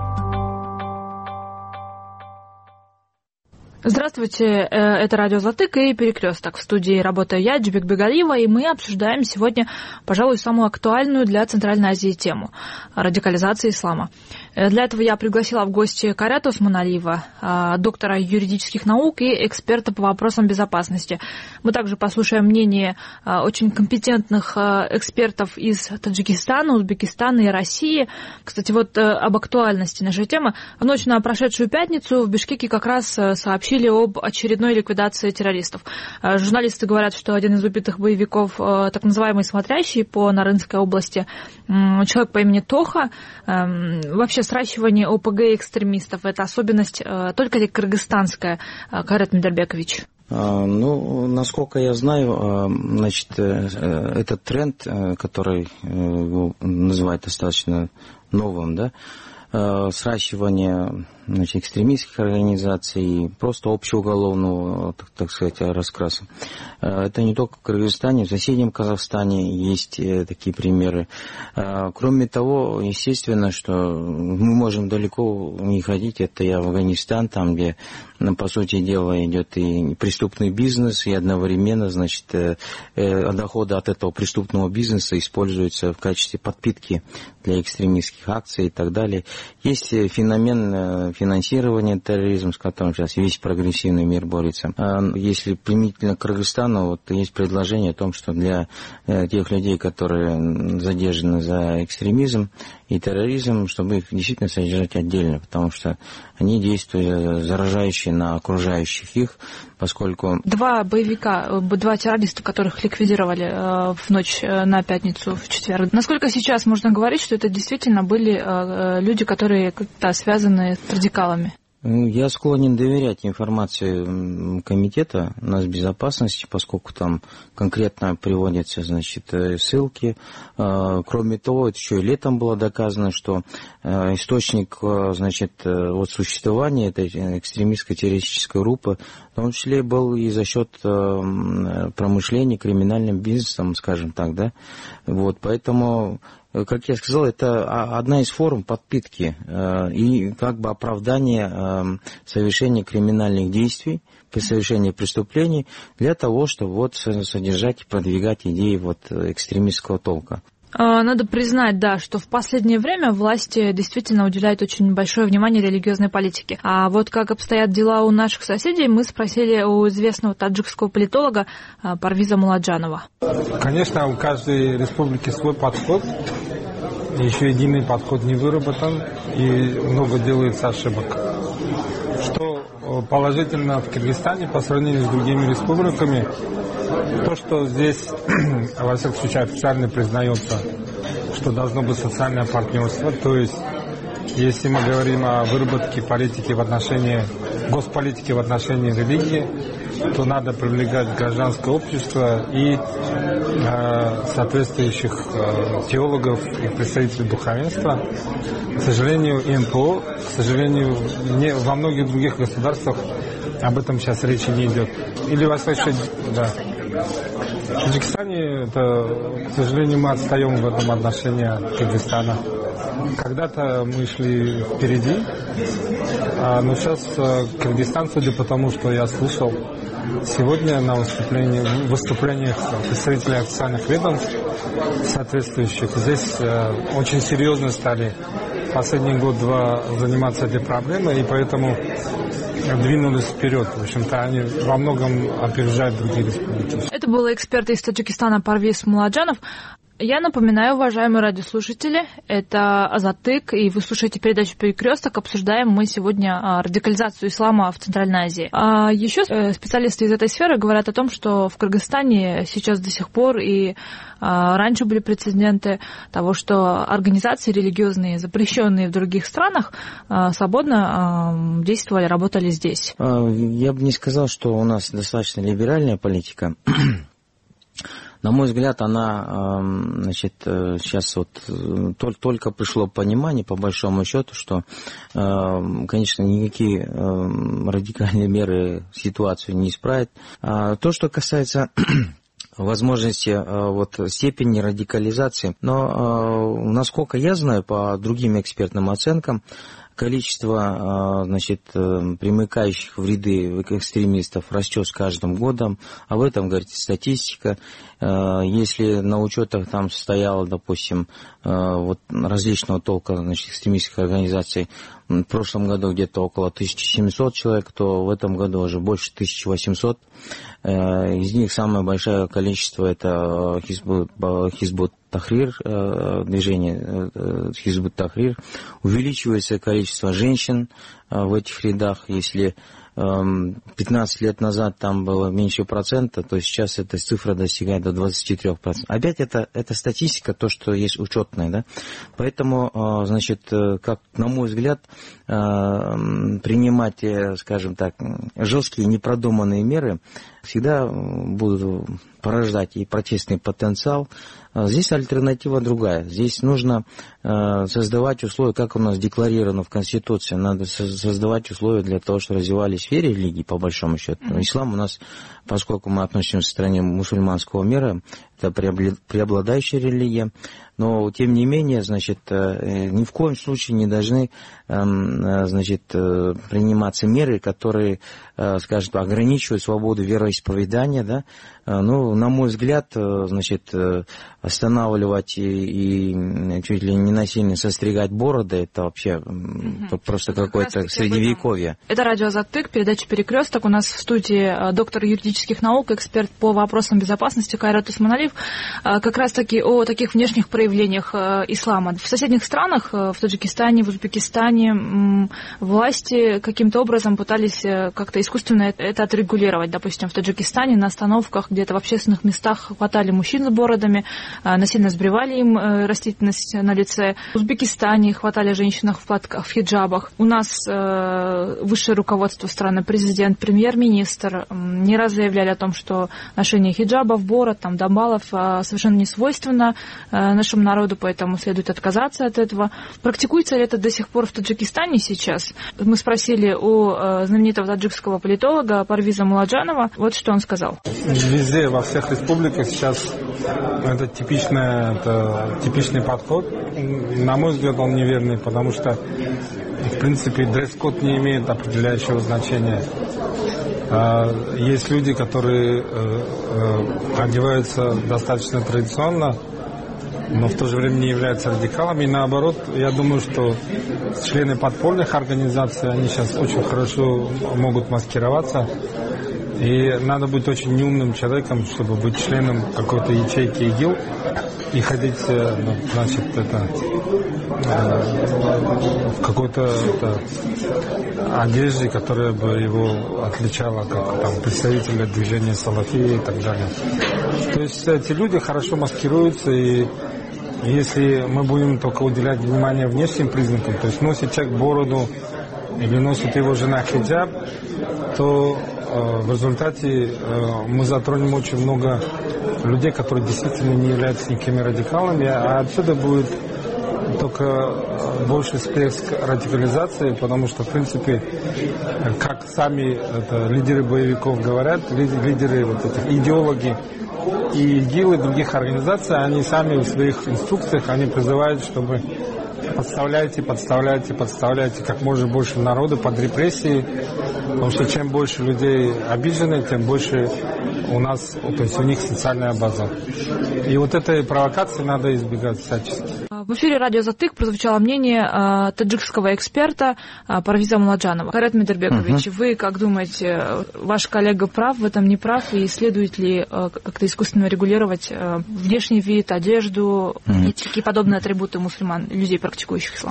Здравствуйте, это радио «Азаттык» и «Перекресток». В студии работаю я, Джибек Бегалиева, и мы обсуждаем сегодня, пожалуй, самую актуальную для Центральной Азии тему – радикализации ислама. Для этого я пригласила в гости Кайрата Осмоналиева, доктора юридических наук и эксперта по вопросам безопасности. Мы также послушаем мнение очень компетентных экспертов из Таджикистана, Узбекистана и России. Кстати, вот об актуальности нашей темы. В ночь на прошедшую пятницу в Бишкеке как раз сообщили об очередной ликвидации террористов. Журналисты говорят, что один из убитых боевиков, так называемый смотрящий по Нарынской области, человек по имени Тоха. Вообще сращивание ОПГ экстремистов – это особенность только ли кыргызстанская, Кайрат Медербекович? Насколько я знаю, значит, этот тренд, который называют достаточно новым, да, сращивание, значит, экстремистских организаций, просто общеуголовного, так сказать, раскраса. Это не только в Кыргызстане, в соседнем Казахстане есть такие примеры. Кроме того, естественно, что мы можем далеко не ходить, это и Афганистан, там, где, по сути дела, идет и преступный бизнес, и одновременно, значит, доходы от этого преступного бизнеса используются в качестве подпитки для экстремистских акций и так далее. Есть феномен финансирования терроризма, с которым сейчас весь прогрессивный мир борется. Если применительно к Кыргызстану, вот есть предложение о том, что для тех людей, которые задержаны за экстремизм и терроризм, чтобы их действительно содержать отдельно, потому что они действуют заражающие на окружающих их, поскольку... Два террориста, которых ликвидировали в ночь на пятницу, в четверг. Насколько сейчас можно говорить, что это действительно были люди, которые как-то связаны с радикалами? Я склонен доверять информации Комитета безопасности, поскольку там конкретно приводятся, значит, ссылки. Кроме того, это еще и летом было доказано, что источник, значит, вот существования этой экстремистской террористической группы, в том числе был и за счет промышления криминальным бизнесом, скажем так, да. Вот, поэтому, как я сказал, это одна из форм подпитки и как бы оправдания совершения криминальных действий, при совершении преступлений для того, чтобы вот содержать и продвигать идеи вот экстремистского толка. Надо признать, да, что в последнее время власти действительно уделяют очень большое внимание религиозной политике. А вот как обстоят дела у наших соседей, мы спросили у известного таджикского политолога Парвиза Муладжанова. Конечно, у каждой республики свой подход. Еще единый подход не выработан, и много делается ошибок. Что положительно в Кыргызстане по сравнению с другими республиками, то, что здесь, во всяком случае, официально признается, что должно быть социальное партнерство, то есть, если мы говорим о выработке политики в отношении, госполитики в отношении религии, то надо привлекать гражданское общество и соответствующих теологов и представителей духовенства. К сожалению, НПО, к сожалению, во многих других государствах об этом сейчас речи не идет. Или во всяком случае, да. В Таджикистане, к сожалению, мы отстаем в этом отношении от Кыргызстана. Когда-то мы шли впереди, но сейчас Кыргызстан, судя по тому, что я слышал сегодня на выступлениях представителей официальных ведомств соответствующих, здесь очень серьезно стали последний год-два заниматься этой проблемой, и поэтому двинулись вперед. В общем-то, они во многом опережают другие республики. Это был эксперт из Таджикистана Парвиз Муладжанов. Я напоминаю, уважаемые радиослушатели, это Азаттык, и вы слушаете передачу «Перекресток». Обсуждаем мы сегодня радикализацию ислама в Центральной Азии. А еще специалисты из этой сферы говорят о том, что в Кыргызстане сейчас до сих пор и раньше были прецеденты того, что организации религиозные, запрещенные в других странах, свободно действовали, работали здесь. Я бы не сказал, что у нас достаточно либеральная политика. На мой взгляд, она, значит, сейчас вот только пришло понимание, по большому счету, что, конечно, никакие радикальные меры ситуацию не исправят. То, что касается возможности вот степени радикализации, но насколько я знаю, по другим экспертным оценкам, количество, значит, примыкающих в ряды экстремистов растет с каждым годом. Об этом говорит статистика. Если на учетах там состояло, допустим, вот различного толка, значит, экстремистских организаций в прошлом году где-то около 1700 человек, то в этом году уже больше 1800. Из них самое большое количество это Хизбут Тахрир, движение Хизбут Тахрир. Увеличивается количество женщин в этих рядах. Если 15 лет назад там было меньше процента, то сейчас эта цифра достигает до 23%. Опять это статистика, то, что есть учетная, да. Поэтому, значит, как, на мой взгляд, принимать, скажем так, жесткие непродуманные меры всегда будут порождать и протестный потенциал. Здесь альтернатива другая. Здесь нужно создавать условия, как у нас декларировано в Конституции, надо создавать условия для того, чтобы развивались все религии, по большому счету. Ислам у нас, поскольку мы относимся к стране мусульманского мира, это преобладающая религия, но, тем не менее, значит, ни в коем случае не должны, значит, приниматься меры, которые, скажем, ограничивают свободу вероисповедания, да. Ну, на мой взгляд, значит, останавливать и чуть ли не насильно состригать бороды, это вообще просто какое-то средневековье. Это радио «Азаттык», передача «Перекресток». У нас в студии доктор юридических наук, эксперт по вопросам безопасности Кайрат Усманалиев. Как раз-таки о таких внешних проявлениях ислама. В соседних странах, в Таджикистане, в Узбекистане, власти каким-то образом пытались как-то искусственно это отрегулировать. Допустим, в Таджикистане на остановках, где-то в общественных местах хватали мужчин с бородами, насильно сбривали им растительность на лице. В Узбекистане хватали женщин в платках, в хиджабах. У нас высшее руководство страны, президент, премьер-министр не раз заявляли о том, что ношение хиджабов, бород, там, дамбалов совершенно не свойственно нашему народу, поэтому следует отказаться от этого. Практикуется ли это до сих пор в Таджикистане сейчас? Мы спросили у знаменитого таджикского политолога Парвиза Муладжанова. Вот что он сказал. Везде, во всех республиках сейчас это типичный подход. На мой взгляд, он неверный, потому что, в принципе, дресс-код не имеет определяющего значения. Есть люди, которые одеваются достаточно традиционно, но в то же время не являются радикалами. И наоборот, я думаю, что члены подпольных организаций, они сейчас очень хорошо могут маскироваться. И надо быть очень неумным человеком, чтобы быть членом какой-то ячейки ИГИЛ и ходить, значит, в какой-то одежде, которая бы его отличала как там, представителя движения Салафии и так далее. То есть эти люди хорошо маскируются, и если мы будем только уделять внимание внешним признакам, то есть носит человек бороду или носит его жена хиджаб, то в результате мы затронем очень много людей, которые действительно не являются никакими радикалами, а отсюда будет только больше всплеск радикализации, потому что, в принципе, как сами лидеры боевиков говорят, лидеры вот этих идеологи и ИГИЛ и других организаций, они сами в своих инструкциях, они призывают, чтобы подставляйте как можно больше народа под репрессии, потому что чем больше людей обижены, тем больше у нас, то есть у них социальная база. И вот этой провокации надо избегать всячески. В эфире радио «Азаттык» прозвучало мнение таджикского эксперта Парвиза Муладжанова. Кайрат Мидербекович, вы как думаете, ваш коллега прав в этом, не прав, и следует ли как-то искусственно регулировать внешний вид, одежду и такие подобные атрибуты мусульман, людей, практикующих ислам?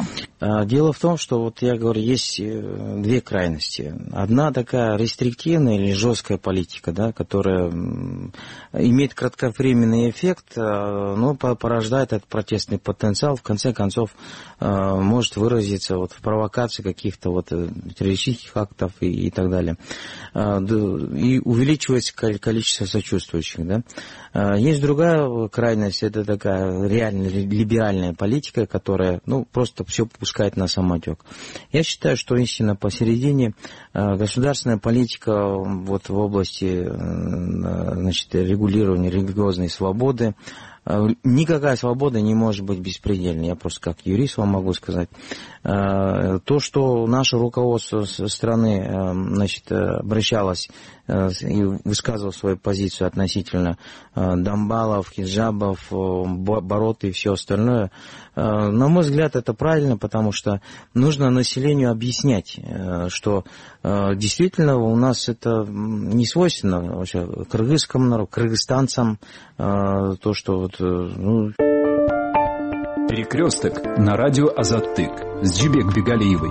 Дело в том, что вот я говорю, есть две крайности. Одна такая рестриктивная или жесткая политика, да, которая имеет кратковременный эффект, но порождает этот протестный потенциал, в конце концов может выразиться вот в провокации каких-то вот террористических актов и так далее. И увеличивается количество сочувствующих. Да. Есть другая крайность, это такая реально либеральная политика, которая просто все пускает на самотек. Я считаю, что истинно посередине государственная политика вот в области регулирования религиозной свободы. Никакая свобода не может быть беспредельной. Я просто как юрист вам могу сказать. То, что наше руководство страны обращалось и высказывало свою позицию относительно дамбалов, хиджабов, бород и все остальное, на мой взгляд, это правильно, потому что нужно населению объяснять, что действительно у нас это не свойственно вообще кыргызскому народу, кыргызстанцам, то, что вот... Перекресток на радио Азаттык с Жибек Бегалиевой.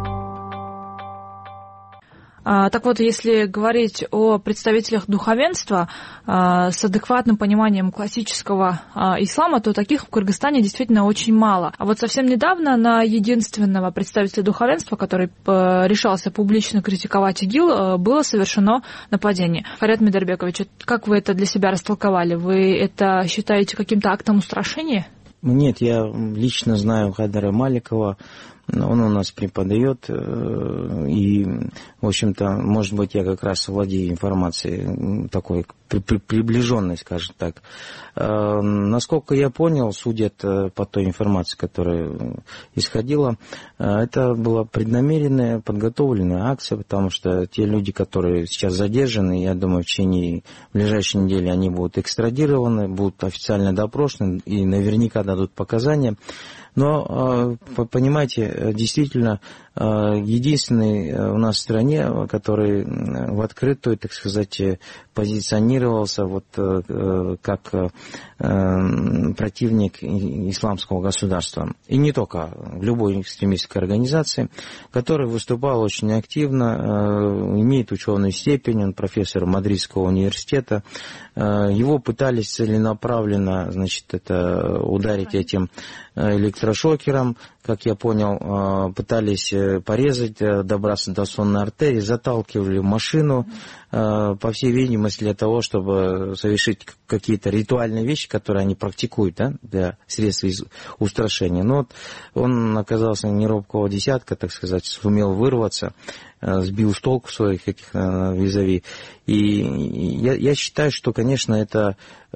Так вот, если говорить о представителях духовенства с адекватным пониманием классического ислама, то таких в Кыргызстане действительно очень мало. А вот совсем недавно на единственного представителя духовенства, который решался публично критиковать ИГИЛ, было совершено нападение. Фарят Медербекович, как вы это для себя растолковали? Вы это считаете каким-то актом устрашения? Нет, я лично знаю Хайдара Маликова, он у нас преподает, и, в общем-то, может быть, я как раз владею информацией такой приближенной, скажем так. Насколько я понял, судя по той информации, которая исходила, это была преднамеренная, подготовленная акция, потому что те люди, которые сейчас задержаны, я думаю, в течение ближайшей недели они будут экстрадированы, будут официально допрошены и наверняка дадут показания. Но, понимаете, действительно, единственный у нас в стране, который в открытую, так сказать, позиционировался вот как противник исламского государства. И не только, в любой экстремистской организации, который выступал очень активно, имеет ученую степень, он профессор Мадридского университета. Его пытались целенаправленно, ударить этим электрошокером, как я понял, пытались порезать, добраться до сонной артерии, заталкивали в машину, по всей видимости, для того, чтобы совершить какие-то ритуальные вещи, которые они практикуют, да, для средств устрашения. Но вот он оказался неробкого десятка, так сказать, сумел вырваться, сбил с толку своих этих визави. И я считаю, что, конечно, это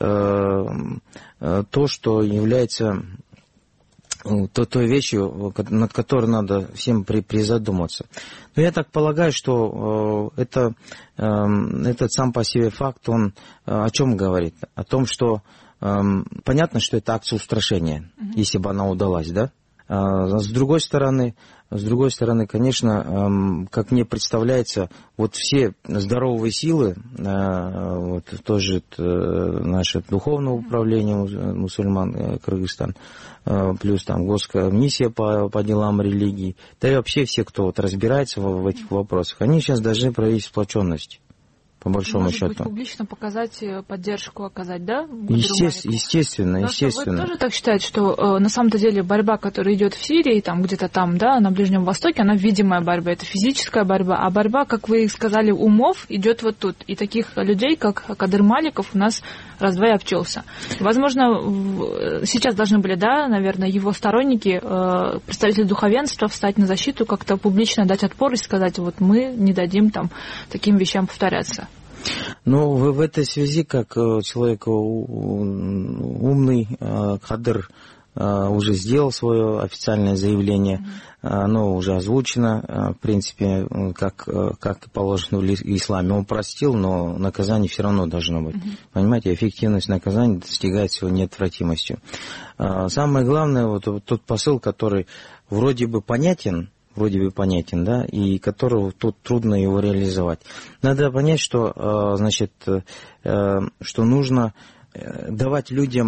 то, что является той вещью, над которой надо всем призадуматься. Но я так полагаю, что этот сам по себе факт, он о чем говорит? О том, что понятно, что это акция устрашения, если бы она удалась, да? С другой стороны, конечно, как мне представляется, вот все здоровые силы, вот тоже наше духовное управление мусульман Кыргызстан, плюс там госкомиссия по делам религии, да и вообще все, кто вот разбирается в этих вопросах, они сейчас должны проявить сплоченность. По большому счету. Может быть, публично показать, поддержку оказать, да? Естественно. Вы тоже так считаете, что на самом-то деле борьба, которая идет в Сирии, там где-то там, да, на Ближнем Востоке, она видимая борьба, это физическая борьба, а борьба, как вы сказали, умов идет вот тут. И таких людей, как Кадыр Маликов, у нас раз-два и обчелся. Возможно, сейчас должны были, да, наверное, его сторонники, представители духовенства, встать на защиту, как-то публично дать отпор и сказать, вот мы не дадим там таким вещам повторяться. Ну, в этой связи, как человек умный, Кадыр уже сделал свое официальное заявление, оно уже озвучено, в принципе, как положено в исламе. Он простил, но наказание все равно должно быть. Понимаете, эффективность наказания достигается его неотвратимостью. Самое главное, вот тот посыл, который вроде бы понятен, да, и которого тут трудно его реализовать. Надо понять, что, что нужно давать людям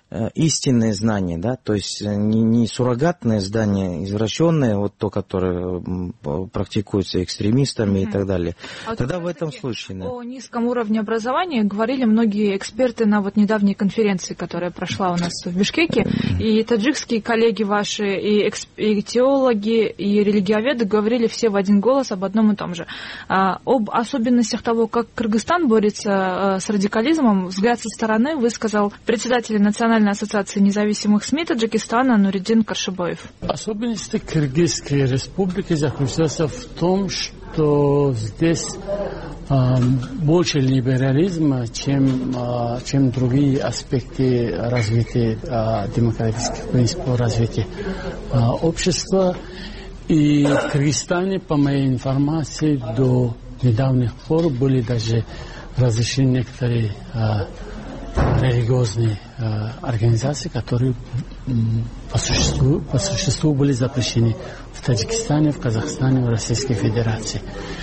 истинное знание, да, то есть не суррогатное знание, извращенное, вот то, которое практикуется экстремистами и так далее. Тогда в этом случае... О низком уровне образования говорили многие эксперты на вот недавней конференции, которая прошла у нас в Бишкеке, и таджикские коллеги ваши, и теологи, и религиоведы говорили все в один голос об одном и том же. Об особенностях того, как Кыргызстан борется с радикализмом, взгляд со стороны высказал председатель Национальной ассоциации независимых СМИ Таджикистана Нуриддин Каршибоев. Особенность Кыргызской республики заключается в том, что здесь больше либерализма, чем другие аспекты развития, демократических принципов развития общества. И в Кыргызстане, по моей информации, до недавних пор были даже разрешены некоторые религиозные организации, которые по существу были запрещены в Таджикистане, в Казахстане, в Российской Федерации.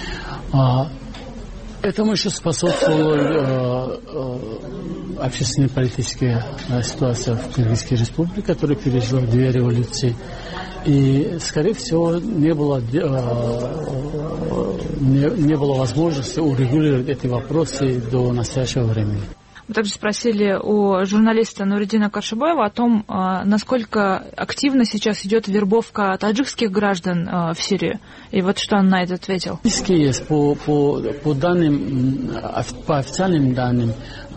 Этому еще способствовала общественно-политическая ситуация в Кыргызской республике, которая пережила две революции. И, скорее всего, не было возможности урегулировать эти вопросы до настоящего времени. Мы также спросили у журналиста Нуриддина Каршибоева о том, насколько активно сейчас идет вербовка таджикских граждан в Сирию. И вот что он на это ответил. Есть по официальным данным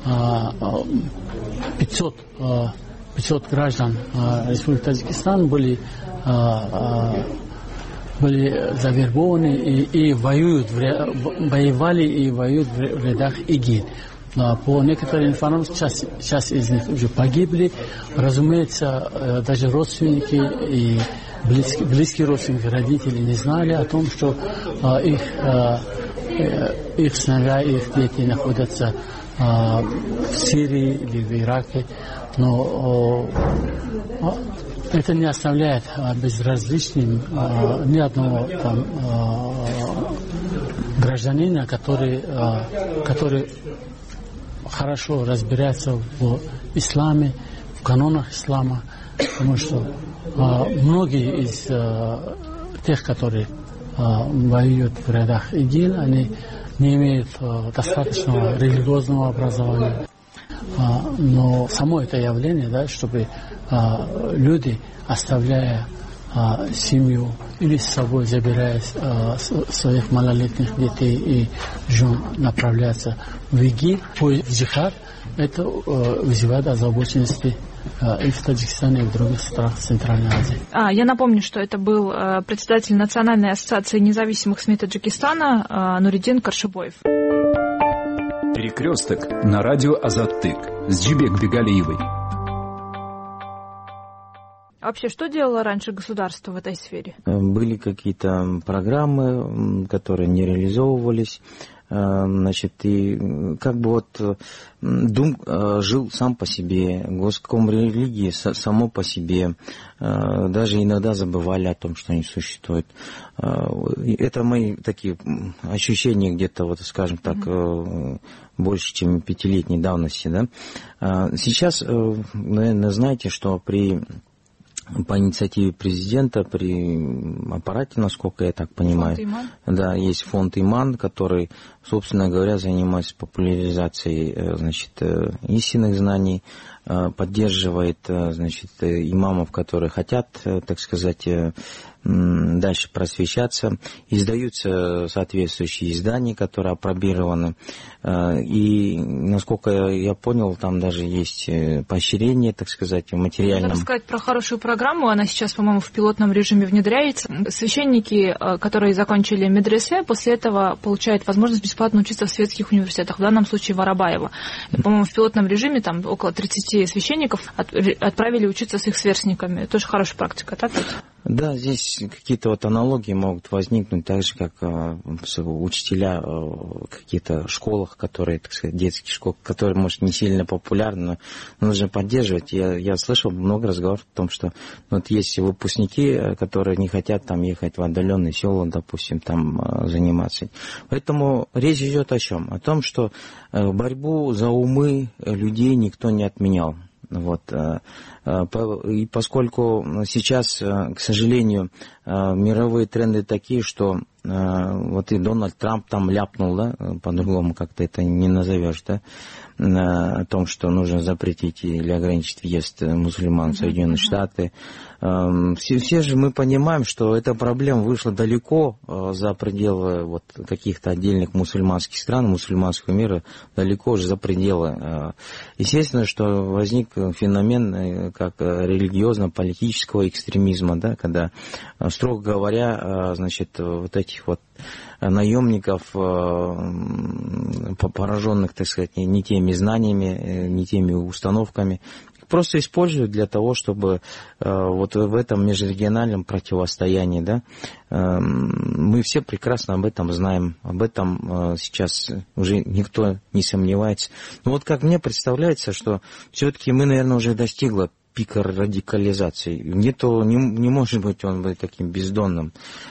500 граждан Республики Таджикистан были завербованы и воевали и воюют в рядах ИГИЛ. По некоторым информациям, часть из них уже погибли. Разумеется, даже родственники и близкие родственники, родители не знали о том, что их сыновья, их дети находятся в Сирии или в Ираке. Но это не оставляет безразличным ни одного гражданина, который хорошо разбирается в исламе, в канонах ислама, потому что многие из тех, которые воюют в рядах ИГИЛ, они не имеют достаточного религиозного образования. Но само это явление, да, чтобы люди, оставляя семью или с собой забирая своих малолетних детей и жен, направляться в ИГИЛ, в джихад, это вызывает озабоченности и в Таджикистане, и в других странах Центральной Азии. Я напомню, что это был председатель Национальной ассоциации независимых СМИ Таджикистана Нуриддин Каршибоев. Перекресток на радио Азаттык с Джибек Бегалиевой. А вообще, что делало раньше государство в этой сфере? Были какие-то программы, которые не реализовывались. Значит, и как бы вот Дум жил сам по себе, госком религии само по себе, даже иногда забывали о том, что они существуют. Это мои такие ощущения где-то, вот, скажем так, больше, чем 5-летней давности, да. Сейчас, наверное, знаете, что по инициативе президента, при аппарате, насколько я так понимаю, да, есть фонд Иман, который, собственно говоря, занимается популяризацией, значит, истинных знаний, поддерживает, значит, имамов, которые хотят, так сказать, дальше просвещаться. Издаются соответствующие издания, которые апробированы. И, насколько я понял, там даже есть поощрение, так сказать, в материальном. Можно рассказать про хорошую программу. Она сейчас, по-моему, в пилотном режиме внедряется. Священники, которые закончили медресе, после этого получают возможность бесплатно учиться в светских университетах. В данном случае в Арабаево. По-моему, в пилотном режиме там около 30 священников отправили учиться с их сверстниками. Тоже хорошая практика, так? Да, здесь какие-то вот аналогии могут возникнуть, так же, как учителя в каких-то школах, которые, так сказать, детских школ, которые, может, не сильно популярны, но нужно поддерживать. Я слышал много разговоров о том, что вот есть выпускники, которые не хотят там ехать в отдаленные села, допустим, там заниматься. Поэтому речь идет о чем? О том, что борьбу за умы людей никто не отменял. Вот. И поскольку сейчас, к сожалению, мировые тренды такие, что вот и Дональд Трамп там ляпнул, да, по-другому как-то это не назовешь, да, о том, что нужно запретить или ограничить въезд мусульман в Соединенные Штаты. Все же мы понимаем, что эта проблема вышла далеко за пределы вот каких-то отдельных мусульманских стран, мусульманского мира, далеко уже за пределы. Естественно, что возник феномен как религиозно-политического экстремизма, да, когда, строго говоря, значит, вот этих вот наемников, пораженных, так сказать, не теми знаниями, не теми установками, просто используют для того, чтобы вот в этом межрегиональном противостоянии, да, мы все прекрасно об этом знаем, об этом сейчас уже никто не сомневается. Но вот как мне представляется, что все-таки мы, наверное, уже достигли пика радикализации. Не может быть он быть таким бездонным.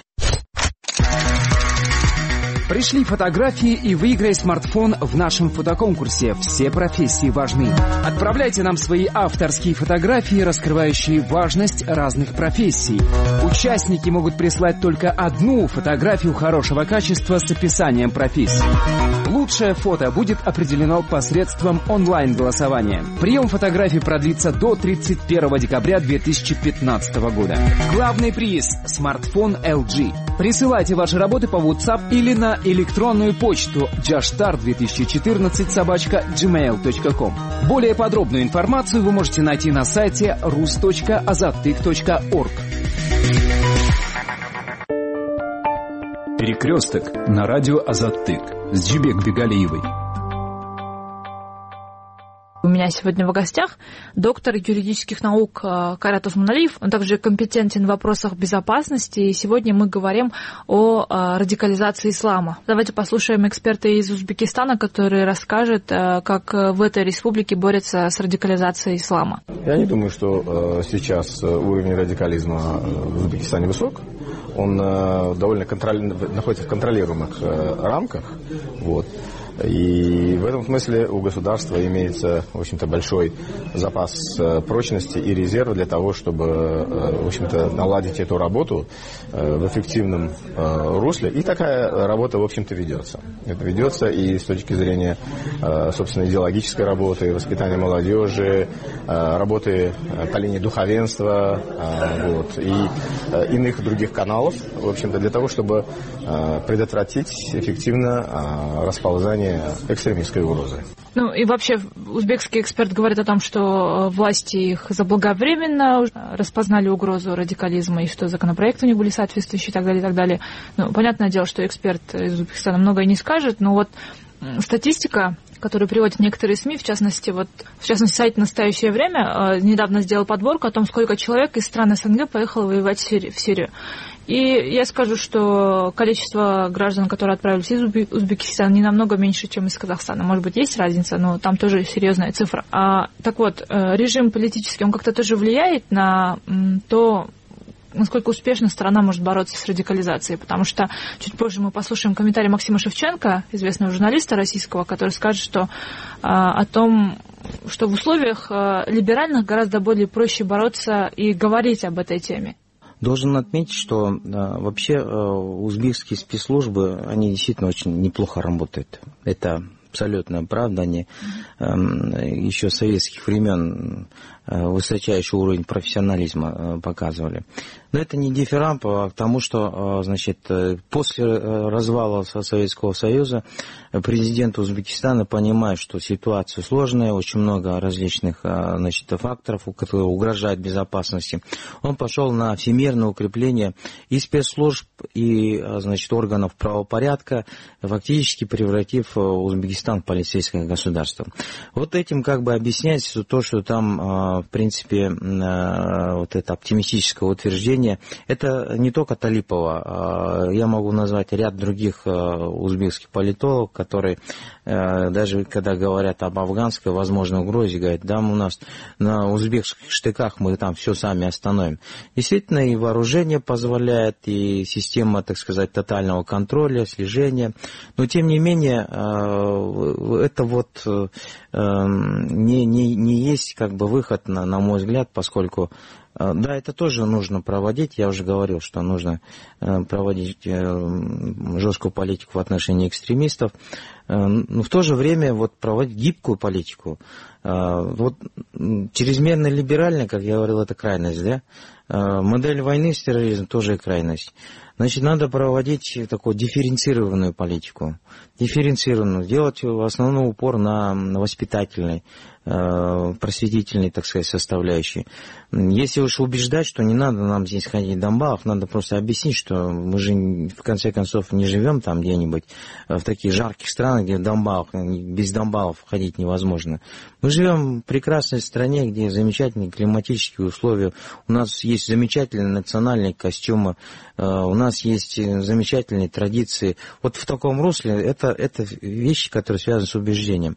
Пришли фотографии и выиграй смартфон в нашем фотоконкурсе. Все профессии важны. Отправляйте нам свои авторские фотографии, раскрывающие важность разных профессий. Участники могут прислать только одну фотографию хорошего качества с описанием профессии. Лучшее фото будет определено посредством онлайн-голосования. Прием фотографий продлится до 31 декабря 2015 года. Главный приз – смартфон LG. Присылайте ваши работы по WhatsApp или на электронную почту jashtar2014@gmail.com. Более подробную информацию вы можете найти на сайте rus.azattyk.org. Перекресток на радио Азаттык с Джибек Бегалиевой. У меня сегодня в гостях доктор юридических наук Кайрат Усманалиев. Он также компетентен в вопросах безопасности. И сегодня мы говорим о радикализации ислама. Давайте послушаем эксперта из Узбекистана, который расскажет, как в этой республике борются с радикализацией ислама. Я не думаю, что сейчас уровень радикализма в Узбекистане высок. Он довольно находится в контролируемых рамках. Вот. И в этом смысле у государства имеется, в общем-то, большой запас прочности и резерва для того, чтобы, в общем-то, наладить эту работу в эффективном русле. И такая работа, в общем-то, ведется. Это ведется и с точки зрения, собственно, идеологической работы, воспитания молодежи, работы по линии духовенства, вот, и иных других каналов, в общем-то, для того, чтобы предотвратить эффективно расползание экстремистской угрозы. Ну и вообще узбекский эксперт говорит о том, что власти их заблаговременно распознали угрозу радикализма и что законопроекты у них были соответствующие и так далее, и так далее. Ну, понятное дело, что эксперт из Узбекистана многое не скажет, но вот статистика, которую приводят некоторые СМИ, в частности, сайт «Настоящее время» недавно сделал подборку о том, сколько человек из стран СНГ поехало воевать в Сирию. И я скажу, что количество граждан, которые отправились из Узбекистана, не намного меньше, чем из Казахстана. Может быть, есть разница, но там тоже серьезная цифра. Так вот, режим политический, он как-то тоже влияет на то, насколько успешно страна может бороться с радикализацией, потому что чуть позже мы послушаем комментарий Максима Шевченко, известного журналиста российского, который скажет, что о том, что в условиях либеральных гораздо более проще бороться и говорить об этой теме. Должен отметить, что вообще узбекские спецслужбы, они действительно очень неплохо работают. Это абсолютно правда. Они еще с советских времен высочайший уровень профессионализма показывали. Но это не дифферамп к тому, что, значит, после развала Советского Союза президент Узбекистана, понимая, что ситуация сложная, очень много различных, значит, факторов, которые угрожают безопасности, он пошел на всемирное укрепление и спецслужб, и, значит, органов правопорядка, фактически превратив Узбекистан в полицейское государство. Вот этим как бы объясняется то, что там, в принципе, вот это оптимистическое утверждение. Это не только Талипова. Я могу назвать ряд других узбекских политологов, которые даже когда говорят об афганской возможной угрозе, говорят, да, у нас на узбекских штыках мы там все сами остановим. Действительно, и вооружение позволяет, и система, так сказать, тотального контроля, слежения. Но, тем не менее, это вот не есть как бы выход, на мой взгляд, поскольку да, это тоже нужно проводить. Я уже говорил, что нужно проводить жесткую политику в отношении экстремистов, но в то же время вот проводить гибкую политику. Вот чрезмерно либеральная, как я говорил, это крайность, да? Модель войны с терроризмом тоже крайность. Значит, надо проводить такую дифференцированную политику. Дифференцированную. Делать в основном упор на воспитательной, просветительной, так сказать, составляющей. Если уж убеждать, что не надо нам здесь ходить в дамбалах, надо просто объяснить, что мы же, в конце концов, не живем там где-нибудь в таких жарких странах, где в дамбалах, без дамбалов ходить невозможно. Мы живем в прекрасной стране, где замечательные климатические условия. У нас есть замечательные национальные костюмы, у нас есть замечательные традиции. Вот в таком русле это вещи, которые связаны с убеждением.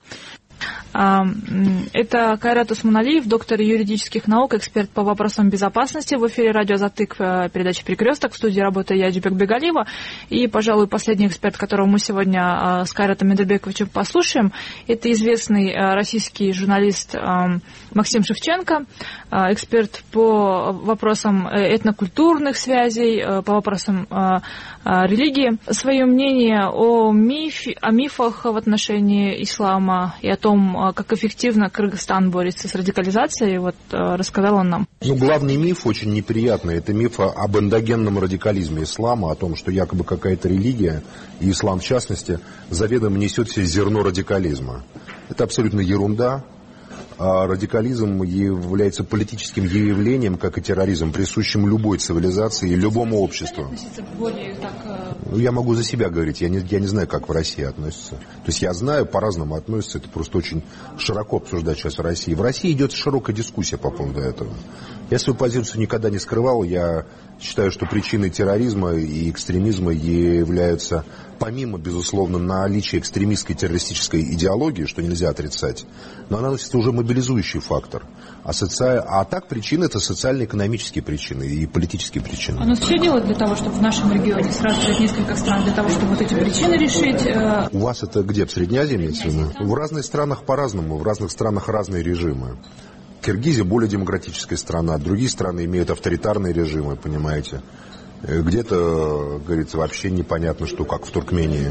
Это Кайрат Усманалиев, доктор юридических наук, эксперт по вопросам безопасности. В эфире радио «Азаттык», передача «Перекресток». В студии работаю я, Жубек Бегалиева. И, пожалуй, последний эксперт, которого мы сегодня с Кайратом Медербековичем послушаем, это известный российский журналист Максим Шевченко, эксперт по вопросам этнокультурных связей, по вопросам религии. Свое мнение о мифах в отношении ислама и о том, как эффективно Кыргызстан борется с радикализацией, вот рассказал он нам. Главный миф очень неприятный. Это миф об эндогенном радикализме ислама, о том, что якобы какая-то религия, и ислам в частности, заведомо несет в себе зерно радикализма. Это абсолютно ерунда. Радикализм является политическим явлением, как и терроризм, присущим любой цивилизации и любому обществу. Я могу за себя говорить, я не знаю, как в России относятся. То есть я знаю, по-разному относятся, это просто очень широко обсуждать сейчас в России. В России идет широкая дискуссия по поводу этого. Я свою позицию никогда не скрывал, я считаю, что причиной терроризма и экстремизма являются, помимо, безусловно, наличия экстремистской террористической идеологии, что нельзя отрицать, но она носит уже мобилизующий фактор. А так причины — это социально-экономические причины и политические причины. А нас что делать для того, чтобы в нашем регионе сразу взять несколько стран, для того, чтобы вот эти причины решить? У вас это где, в Средней Азии имеется в виду? В разных странах по-разному, в разных странах разные режимы. Киргизия более демократическая страна, другие страны имеют авторитарные режимы, понимаете. Где-то, говорится, вообще непонятно, что как в Туркмении.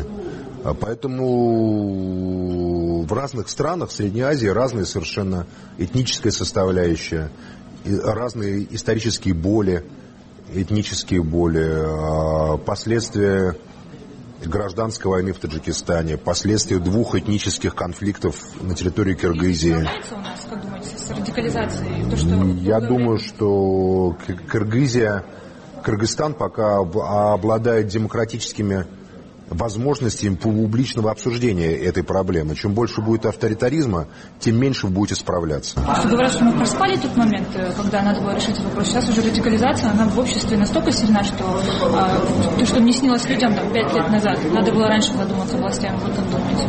Поэтому в разных странах в Средней Азии разная совершенно этническая составляющая, разные исторические боли, этнические боли, последствия гражданской войны в Таджикистане, последствия двух этнических конфликтов на территории Киргизии. У нас, как думаете, с радикализацией? Я думаю, что Кыргызстан пока обладает демократическими возможностями публичного обсуждения этой проблемы. Чем больше будет авторитаризма, тем меньше вы будете справляться. Что говорят, что мы проспали тот момент, когда надо было решить этот вопрос. Сейчас уже радикализация, она в обществе настолько сильна, что то, что не снилось людям 5 лет назад, надо было раньше задуматься властям. Вот как думаете?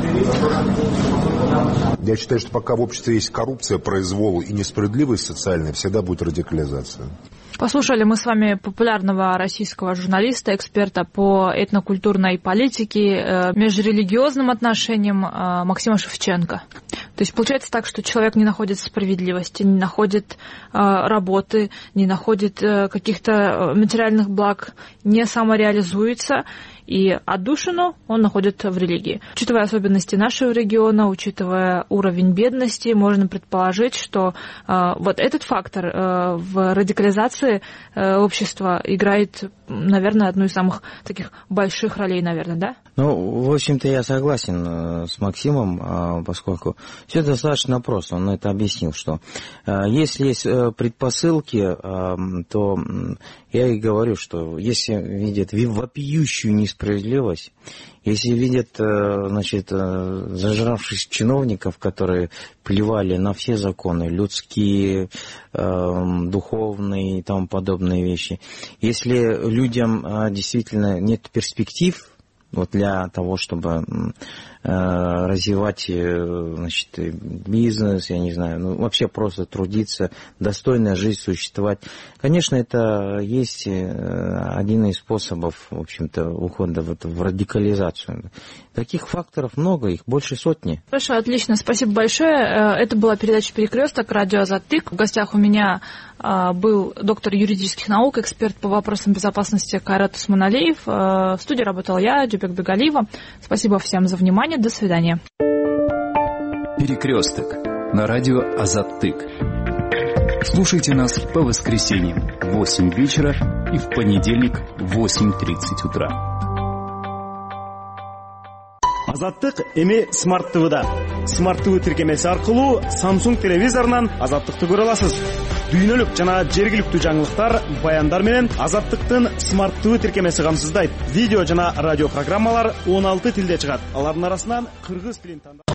Я считаю, что пока в обществе есть коррупция, произвол и несправедливость социальная, всегда будет радикализация. Послушали мы с вами популярного российского журналиста, эксперта по этнокультурной политике, межрелигиозным отношениям Максима Шевченко. То есть получается так, что человек не находит справедливости, не находит работы, не находит каких-то материальных благ, не самореализуется, и отдушину он находит в религии. Учитывая особенности нашего региона, учитывая уровень бедности, можно предположить, что вот этот фактор в радикализации общества играет, наверное, одну из самых таких больших ролей, наверное, да? Ну, в общем-то, я согласен с Максимом, поскольку все достаточно просто. Он это объяснил, что если есть предпосылки, то я и говорю, что если видят вопиющую несправедливость, если видят, значит, зажравшись чиновников, которые плевали на все законы, людские, духовные и тому подобные вещи, если людям действительно нет перспектив вот для того, чтобы развивать, значит, бизнес, я не знаю, ну, вообще просто трудиться, достойная жизнь существовать. Конечно, это есть один из способов, в общем-то, ухода в радикализацию. Таких факторов много, их больше сотни. Хорошо, отлично, спасибо большое. Это была передача «Перекресток», радио «Азаттык». В гостях у меня был доктор юридических наук, эксперт по вопросам безопасности Кайрат Усманалиев. В студии работала я, Джубек Бегалиева. Спасибо всем за внимание. До свидания. «Перекресток» на радио «Азаттык». Слушайте нас по воскресеньям в 8 вечера и в понедельник в 8:30 утра. Азаттык эми Smart TV'да. Smart TV тиркемеси аркылуу Samsung телевизорунан Азаттыкты көрө аласыз. Дүйнөлүк жана жергиликтүү жаңылыктар, баяндар менен Азаттыктын Smart TV тиркемеси камсыздайт. Видео жана радио программалар 16 тилде чыгат. Алардын арасынан кыргыз тилин